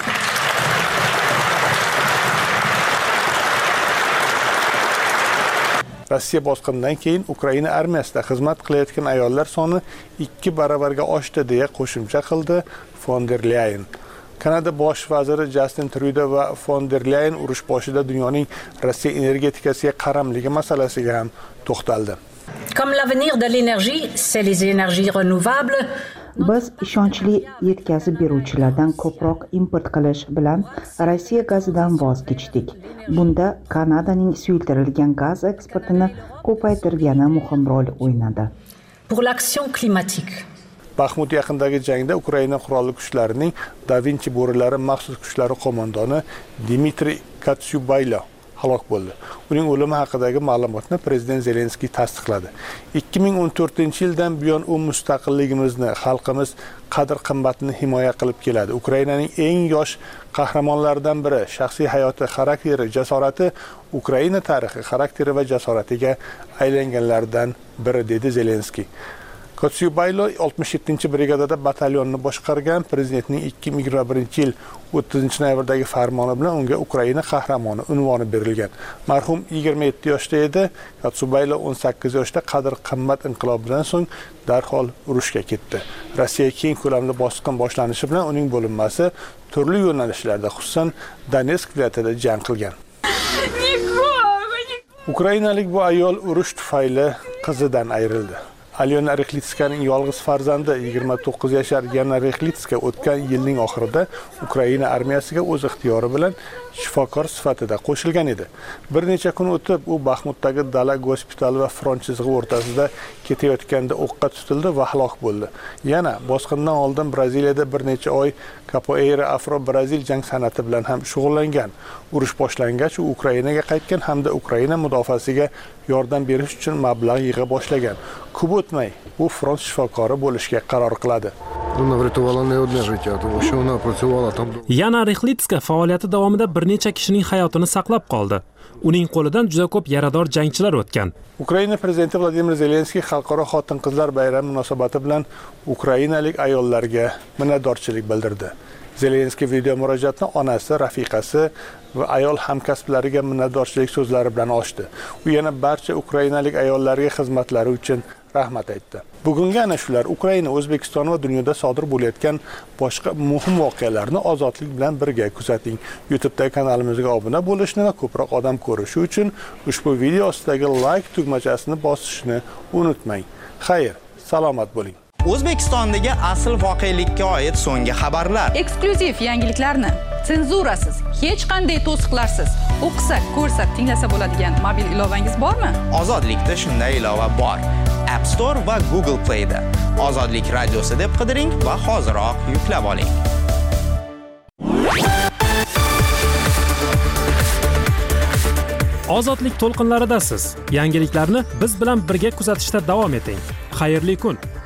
Rossiya bosqinidan keyin Ukraina armiyasida xizmat qilayotgan ayollar soni 2 baravarga oshdi, deya qo'shimcha qildi von der Leyen. Kanada bosh vaziri Justin Trudeau va von der Leyen urush boshida dunyoning Rossiya energetikasiga qaramligi masalasiga ham to'xtaldi.
Comme l'avenir de l'énergie, c'est les énergies renouvelables.
Biz ishonchli yetkazib beruvchilardan ko'proq import qilish bilan Rossiya gazidan voz kechdik. Bunda Kanadaning suyultirilgan gaz eksportini ko'paytirgani muhim rol o'ynadi.
Pour l'action climatique.
Baxmut yaqinidagi jangda Ukraina qurolli kuchlarining Da Vinci bo'rilari maxsus kuchlari qo'mondoni Dmitriy Katsyubaylo halok bo'ldi. Uning o'limi haqidagi ma'lumotni prezident Zelenskiy tasdiqladi. 2014-yildan buyon u mustaqilligimizni, xalqimiz qadr-qimmatini himoya qilib keladi. Ukrainaning eng yosh qahramonlaridan biri, shaxsiy hayoti, xarakteri, jasorati Ukraina tarixi, xarakteri va jasoratiga aylanganlardan biri, dedi Zelenskiy. Katsyubaylo 67-brigadada batalyonni boshqargan. Prezidentning 2021-yil 30-noyabrdagi farmoni bilan unga Ukraina qahramoni unvoni berilgan. Marhum 27 yoshda edi. Katsyubaylo 18 yoshda qadr-qimmat inqilobidan so'ng darhol urushga ketdi. Rossiya keng ko'lamli bosqin boshlanishi bilan uning bo'linmasi turli yo'nalishlarda, xususan Donetsk viloyatida jang qilgan. Ukrainalik bu ayol urush tufayli qizidan ayrildi. Alyona Rexlitskaning yolg'iz farzandi 29 yashar Yana Rexlitska o'tgan yilning oxirida Ukraina armiyasiga o'z ixtiyori bilan shifokor sifatida qo'shilgan edi. Bir necha kun o'tib u Baxmutdagi dala gospitali va front chizig'i o'rtasida ketayotganda o'qqa tutildi va halok bo'ldi. Yana bosqindan oldin Braziliyada bir necha oy Capoeira Afro-Brazil jang san'ati bilan ham shug'ullangan. Urush boshlangach u Ukrainaga qaytgan hamda Ukraina mudofaasiga yordam berish uchun mablag' yig'a boshlagan. Ko'p o'tmay u front shifokori bo'lishga qaror qiladi.
Yana Rexlitska faoliyati davomida bir necha kishining hayotini saqlab qoldi. Uning qo'lidan juda ko'p yarador jangchilar o'tgan.
Ukraina prezidenti Vladimir Zelenskiy xalqaro xotin-qizlar bayrami munosabati bilan ukrainalik ayollarga minnatdorchilik bildirdi. Zelenskiy video murojaatni onasi, rafiqasi va ayol hamkasblariga minnatdorchilik so'zlari bilan ochdi. U yana barcha ukrainalik ayollarga xizmatlari uchun rahmat aytdi. Bugungi ana shular Ukraina, O'zbekiston va dunyoda sodir bo'layotgan boshqa muhim voqealarni ozodlik bilan birga kuzating. YouTube'dagi kanalimizga obuna bo'lishni va ko'proq odam ko'rishi uchun ushbu video ostidagi like tugmachasini bosishni unutmang. Xayr, salomat bo'ling.
O'zbekistondagi asl voqelikka oid so'nggi xabarlar.
Eksklyuziv yangiliklarni senzurasiz, hech qanday to'siqlarsiz o'qisak, ko'rsak, tinglasa bo'ladigan mobil ilovangiz bormi?
Ozodlikda shunday ilova bor. App Store va Google Play da. Ozodlik radiosi deb qidiring va hoziroq yuklab oling.
Ozodlik to'lqinlaridasiz. Yangiliklarni biz bilan birga kuzatishda davom eting. Xayrli kun.